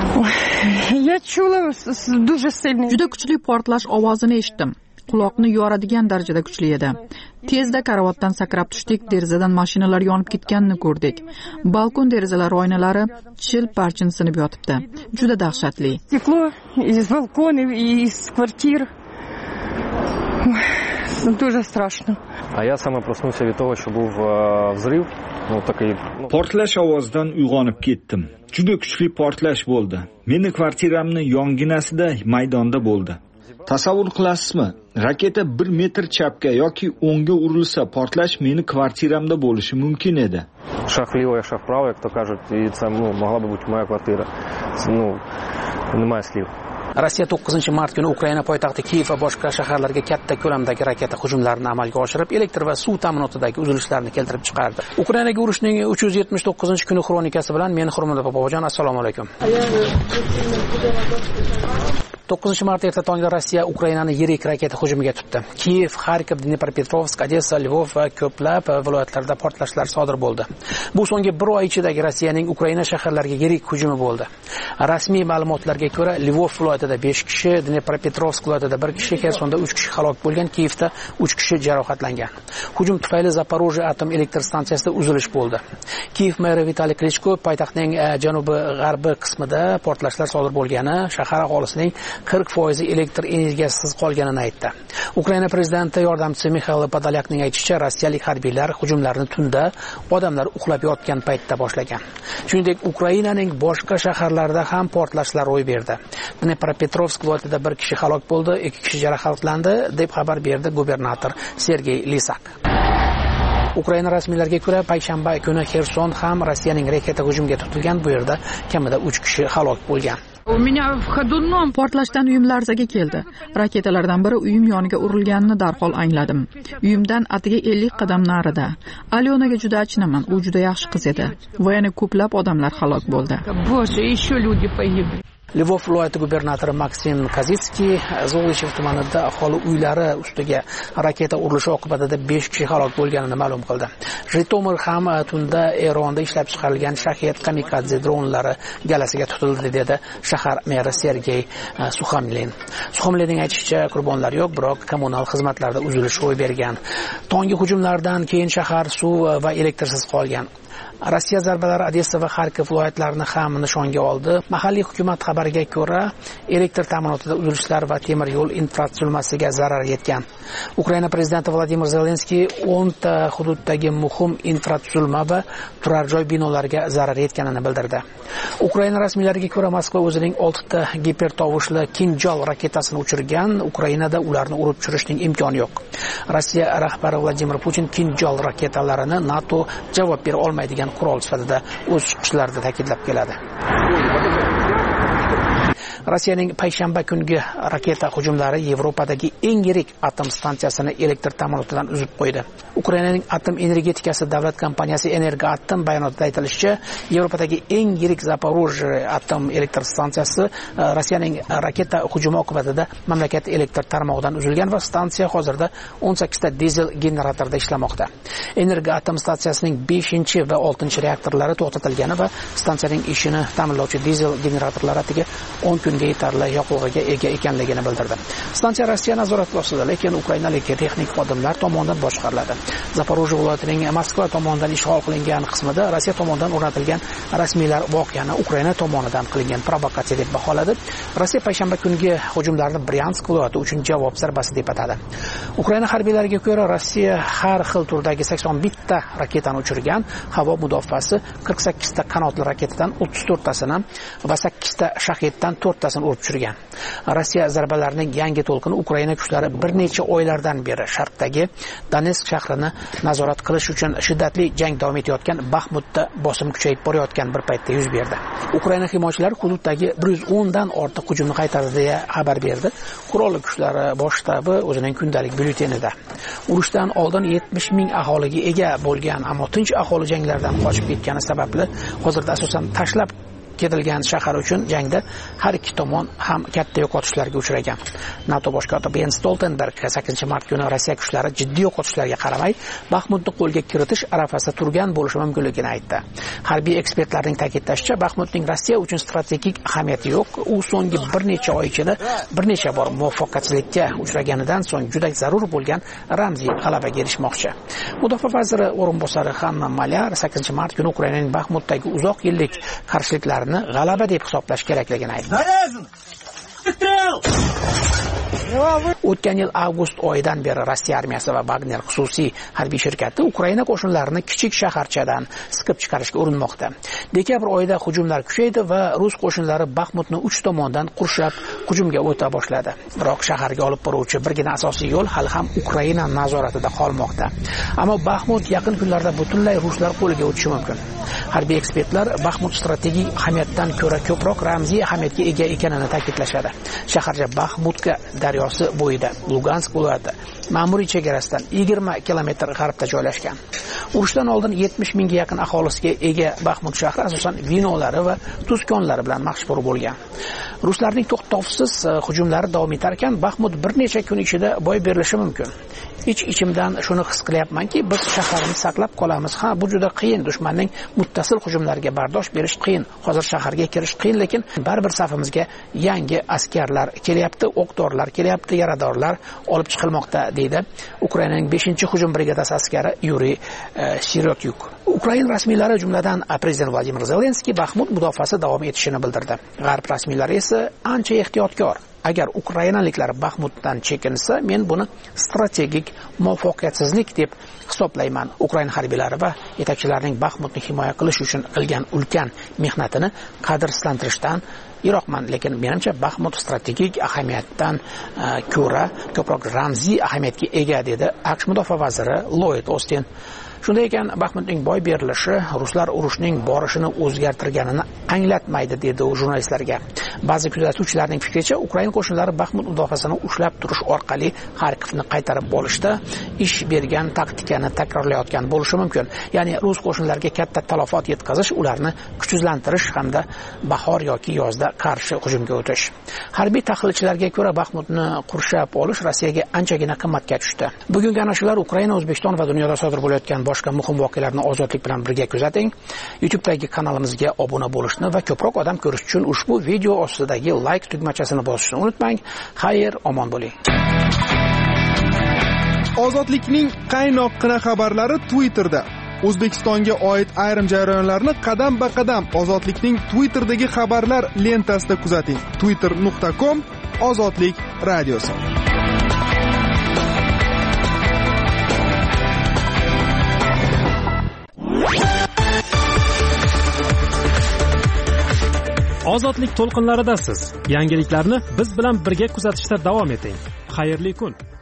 Juda kuchli portlash ovozini eshitdim. Quloqni yoradigan darajada kuchli edi. Tezda karavotdan sakrab tushdik, derazadan mashinalar yonib ketganini ko'rdik. Balkon derazalari oynalari chil-parchin sinib yotibdi. Juda dahshatli. Из балконов и из квартир. Дуже страшно. А я сам проснулся от того, что был взрыв. Portlash ovozidan uyg'onib ketdim. Juda kuchli portlash bo'ldi. Meni kvartiramni yonginasida maydonda bo'ldi. Tasavvur qilasizmi? Raketa 1 metr chapga yoki o'ngga urilsa, portlash meni kvartiramda bo'lishi mumkin edi. Шаг влево, шаг вправо, как то кажут, и там, могла бы быть моя квартира. Немає слів. Rossiya 9-mart kuni Ukraina poytaxti Kiyev va boshqa shaharlarga katta ko'lamdagi raketa hujumlarini amalga oshirib, elektr va suv ta'minotidagi uzilishlarni keltirib chiqardi. Ukrainaga urushning 379-kuni xronikasi bilan men Hurmat Bobojon, assalomu alaykum. 9 mart erta tongda Rossiya Ukrainani yirik raketa hujumiga tutdi. Kiyev, Xarkov, Dnepropetrovsk, Odessa, Lvov va ko'plab viloyatlarda portlashlar sodir bo'ldi. Bu so'nggi bir oy ichidagi Rossiyaning Ukraina shaharlariga yirik hujumi bo'ldi. Rasmiy ma'lumotlarga ko'ra, Lvov viloyatida 5 kishi, Dnepropetrovsk viloyatida 1 kishi, Xersonda 3 kishi halok bo'lgan, Kiyevda 3 kishi jarohatlangan. Hujum tufayli Zaporojye atom elektr stansiyasida uzilish bo'ldi. Kiyev meri Vitaliy Klichko poytaxtning janubi-g'arbiy qismida portlashlar sodir bo'lgani, shahar aholisining 40% elektr energiyasiz qolganini aytdi. Ukraina prezidenti yordamchisi Mikhail Podolyakning aytishicha, rossiyalik harbiylar hujumlarni tunda odamlar uxlab yotgan paytda boshlagan. Shuningdek, Ukrainaning boshqa shaharlarida ham portlashlar ro'y berdi. Dnepropetrovsk viloyatida 1 kishi halok bo'ldi, 2 kishi jarohatlandi, deb xabar berdi gubernator Sergey Lisak. Ukraina rasmiylariga ko'ra, payshanba kuni Xerson ham Rossiyaning raketa hujumiga tutilgan, bu yerda kamida 3 kishi halok bo'lgan. Portlashdan uyim larzaga keldi. Raketalardan biri uyim yoniga urilganini darhol angladim. Uyimdan atiga 50 qadam narida. Alyonaga juda achinaman, u juda yaxshi qiz edi. Va yana ko'plab odamlar halok bo'ldi. Lvov viloyati gubernatori Maksim Kazitskiy Zolyshev tumanida aholi uylari ustiga raketa urilishi oqibatida 5 kishi halok bo'lganini ma'lum qildi. Jitomir ham tunda Eronda ishlab chiqarilgan Shahed kamikadze dronlari galasiga tutildi, dedi shahar meri Sergey Suxomlin. Suxomlinning aytishicha, qurbonlar yo'q, biroq kommunal xizmatlarda uzilish ro'y bergan. Tongi hujumlardan keyin shahar suv va elektrsiz qolgan. Rossiya zarbalari Odessa va Xarkov viloyatlarini ham nishonga oldi. Mahalliy hukumat xabariga ko'ra, elektr ta'minotida uzilishlar va temir yo'l infratuzilmasiga zarar yetgan. Ukraina prezidenti Vladimir Zelenskiy 10 ta hududdagi muhim infratuzilma va turar joy binolariga zarar yetganini bildirdi. Ukraina rasmiylariga ko'ra, Moskva o'zining 6 ta gipertovushli Kinjal raketasini uchirgan, Ukrainada ularni urib tushirishning imkoni yo'q. Rossiya rahbari Vladimir Putin Kinjal raketalarini NATO javob bera olmaydigan qurol sifatida o'z chiqishlarida ta'kidlab keladi. Rossiyaning payshanba kungi raketa hujumlari Yevropadagi eng yirik atom stansiyasini elektr ta'minotidan uzib qo'ydi. Ukrainaning atom energetikasi davlat kompaniyasi Energoatom bayonotida aytilishicha, Yevropadagi eng yirik Zaporojye atom elektr stansiyasi Rossiyaning raketa hujumi oqibatida mamlakat elektr tarmog'idan uzilgan va stansiya hozirda 18 ta dizel generatorda ishlamoqda. Energoatom stansiyasining 5 va 6 reaktorlari to'xtatilgani va stansiyaning ishini ta'minlovchi dizel generatorlari atiga 10 kunga yetarli yoqilg'iga ega ekanligini bildirdi. Stansiya Rossiya nazorati ostida, lekin ukrainalik texnik xodimlar tomonidan boshqariladi. Zaporojye viloyatining Moskva tomonidan ishg'ol qilingan qismida Rossiya tomonidan o'rnatilgan rasmiylar voqeani Ukraina tomonidan qilingan provokatsiya deb baholadi. Rossiya payshanba kungi hujumlarni Bryansk viloyati uchun javob zarbasi deb atadi. Ukraina harbiylariga ko'ra, Rossiya har xil turdagi 81 ta raketani uchirgan, havo mudofaasi 48 ta qanotli raketadan 34 tasini va 8 ta Shaheddan 4 tasini urib tushirgan. Rossiya zarbalarining yangi to'lqini Ukraina kuchlari bir necha oylardan beri sharqdagi Donetsk shahrini nazorat qilish uchun shiddatli jang davom etayotgan Baxmutda bosim kuchayib borayotgan bir paytda yuz berdi. Ukraina himoyachilari hududdagi 110 dan ortiq hujumni qaytardi deya xabar berdi. Qurolli kuchlari bosh shtabi o'zining kundalik byulletenida. Urushdan oldin 70 ming aholiga ega bo'lgan, ammo tinch aholi janglardan qochib ketgani sababli hozirda asosan tashlab ketilgan shahar uchun jangda har ikki tomon ham katta yo'qotishlarga uchragan. NATO bosh kotibi Jens Stoltenberg 8-mart kuni Rossiya kuchlari jiddiy yo'qotishlarga qaramay Baxmutni qo'lga kiritish arafasida turgan bo'lishi mumkinligini aytdi. Harbiy ekspertlarning ta'kidlashicha, Baxmutning Rossiya uchun strategik ahamiyati yo'q. U so'nggi bir necha oy ichida bir necha bor muvaffaqiyatsizlikka uchraganidan so'ng juda zarur bo'lgan ramziy g'alabaga erishmoqchi. Mudofaa vaziri o'rinbosari Hanna Malyar 8-mart kuni Ukrainaning Baxmutdagi uzoq yillik qarshiliklar g'alaba deb hisoblash kerakligini aytdi. O'tgan yil avgust oyidan beri Rossiya armiyasi va Wagner xususiy harbiy shirkati Ukraina qo'shinlarini kichik shaharchadan siqib chiqarishga urinmoqda. Dekabr oyida hujumlar kuchaydi va rus qo'shinlari Baxmutni 3 tomondan qurshab hujumga o'ta boshladi. Biroq shaharga olib boruvchi birgina asosiy yo'l hali ham Ukraina nazoratida qolmoqda. Ammo Baxmut yaqin kunlarda butunlay ruslar qo'liga o'tishi mumkin. Harbiy ekspertlar Baxmut strategik ahamiyatdan ko'ra ko'proq ramziy ahamiyatga ega ekanini ta'kidlashadi. Shaharcha Baxmutga daryo daryosi bo'yida, Lugansk viloyati ma'muriy chegarasidan 20 kilometr g'arbda joylashgan. Urushdan oldin 70 mingga yaqin aholisiga ega Baxmut shahri asosan vinolari va tuz konlari bilan mashhur bo'lgan. Ruslarning to'xtovsiz hujumlari davom etar ekan, Baxmut bir necha kun ichida boy berilishi mumkin. Ich-ichimdan shuni his qilyapmanki, biz shaharni saqlab qolamiz. Bu juda qiyin, dushmanning muttasil hujumlariga bardosh berish qiyin. Hozir shaharga kirish qiyin, lekin baribir safimizga yangi askarlar kelyapti, o'q-dorilar kelyapti, yaradorlar olib chiqilmoqda, deydi Ukrainaning 5-hujum brigadasi askari Yuriy Sirotyuk. Ukraina rasmiylari, jumladan prezident Vladimir Zelenskiy Baxmut mudofaasi davom etishini bildirdi. G'arb rasmiylari esa ancha ehtiyotkor. Agar ukrainaliklar Baxmutdan chekinsa, men buni strategik muvaffaqiyatsizlik deb hisoblayman. Ukraina harbiylari va yetakchilarining Baxmutni himoya qilish uchun qilgan ulkan mehnatini qadrsizlantirishdan yiroqman, lekin menimcha Baxmut strategik ahamiyatdan ko'ra ko'proq ramziy ahamiyatga ega, dedi AQSh mudofaa vaziri Lloyd Austin. Shunday ekan, Baxmutning boy berilishi ruslar urushning borishini o'zgartirganini anglatmaydi, dedi u jurnalistlarga. Ba'zi kuzatuvchilarning fikricha, Ukraina qo'shinlari Baxmut mudofaasini ushlab turish orqali Xarkovni qaytarib olishda ish bergan taktikani takrorlayotgan bo'lishi mumkin. Ya'ni rus qo'shinlariga katta talafot yetkazish, ularni kuchsizlantirish hamda bahor yoki yozda qarshi hujumga o'tish. Harbiy tahlilchilarga ko'ra, Baxmutni qurshab olish Rossiyaga anchagina qimmatga tushdi. Bugungi ana shular Ukraina, O'zbekiston va dunyoda sodir bo'layotgan boshqa muhim voqealarni ozodlik bilan birga kuzating. YouTube'dagi kanalimizga obuna bo'lishni va ko'proq odam ko'rish uchun ushbu video ostidagi like tugmachasini bosishni unutmang. Xayr, omon bo'ling. Ozodlikning qaynoqqina xabarlari Twitterda. O'zbekistonga oid ayrim jarayonlarni qadam-ba-qadam Ozodlikning Twitter'dagi xabarlar lentasida kuzating. twitter.com/ozodlik radiosi. Ozodlik to'lqinlaridasiz. Yangiliklarni biz bilan birga kuzatishda davom eting. Xayrli kun.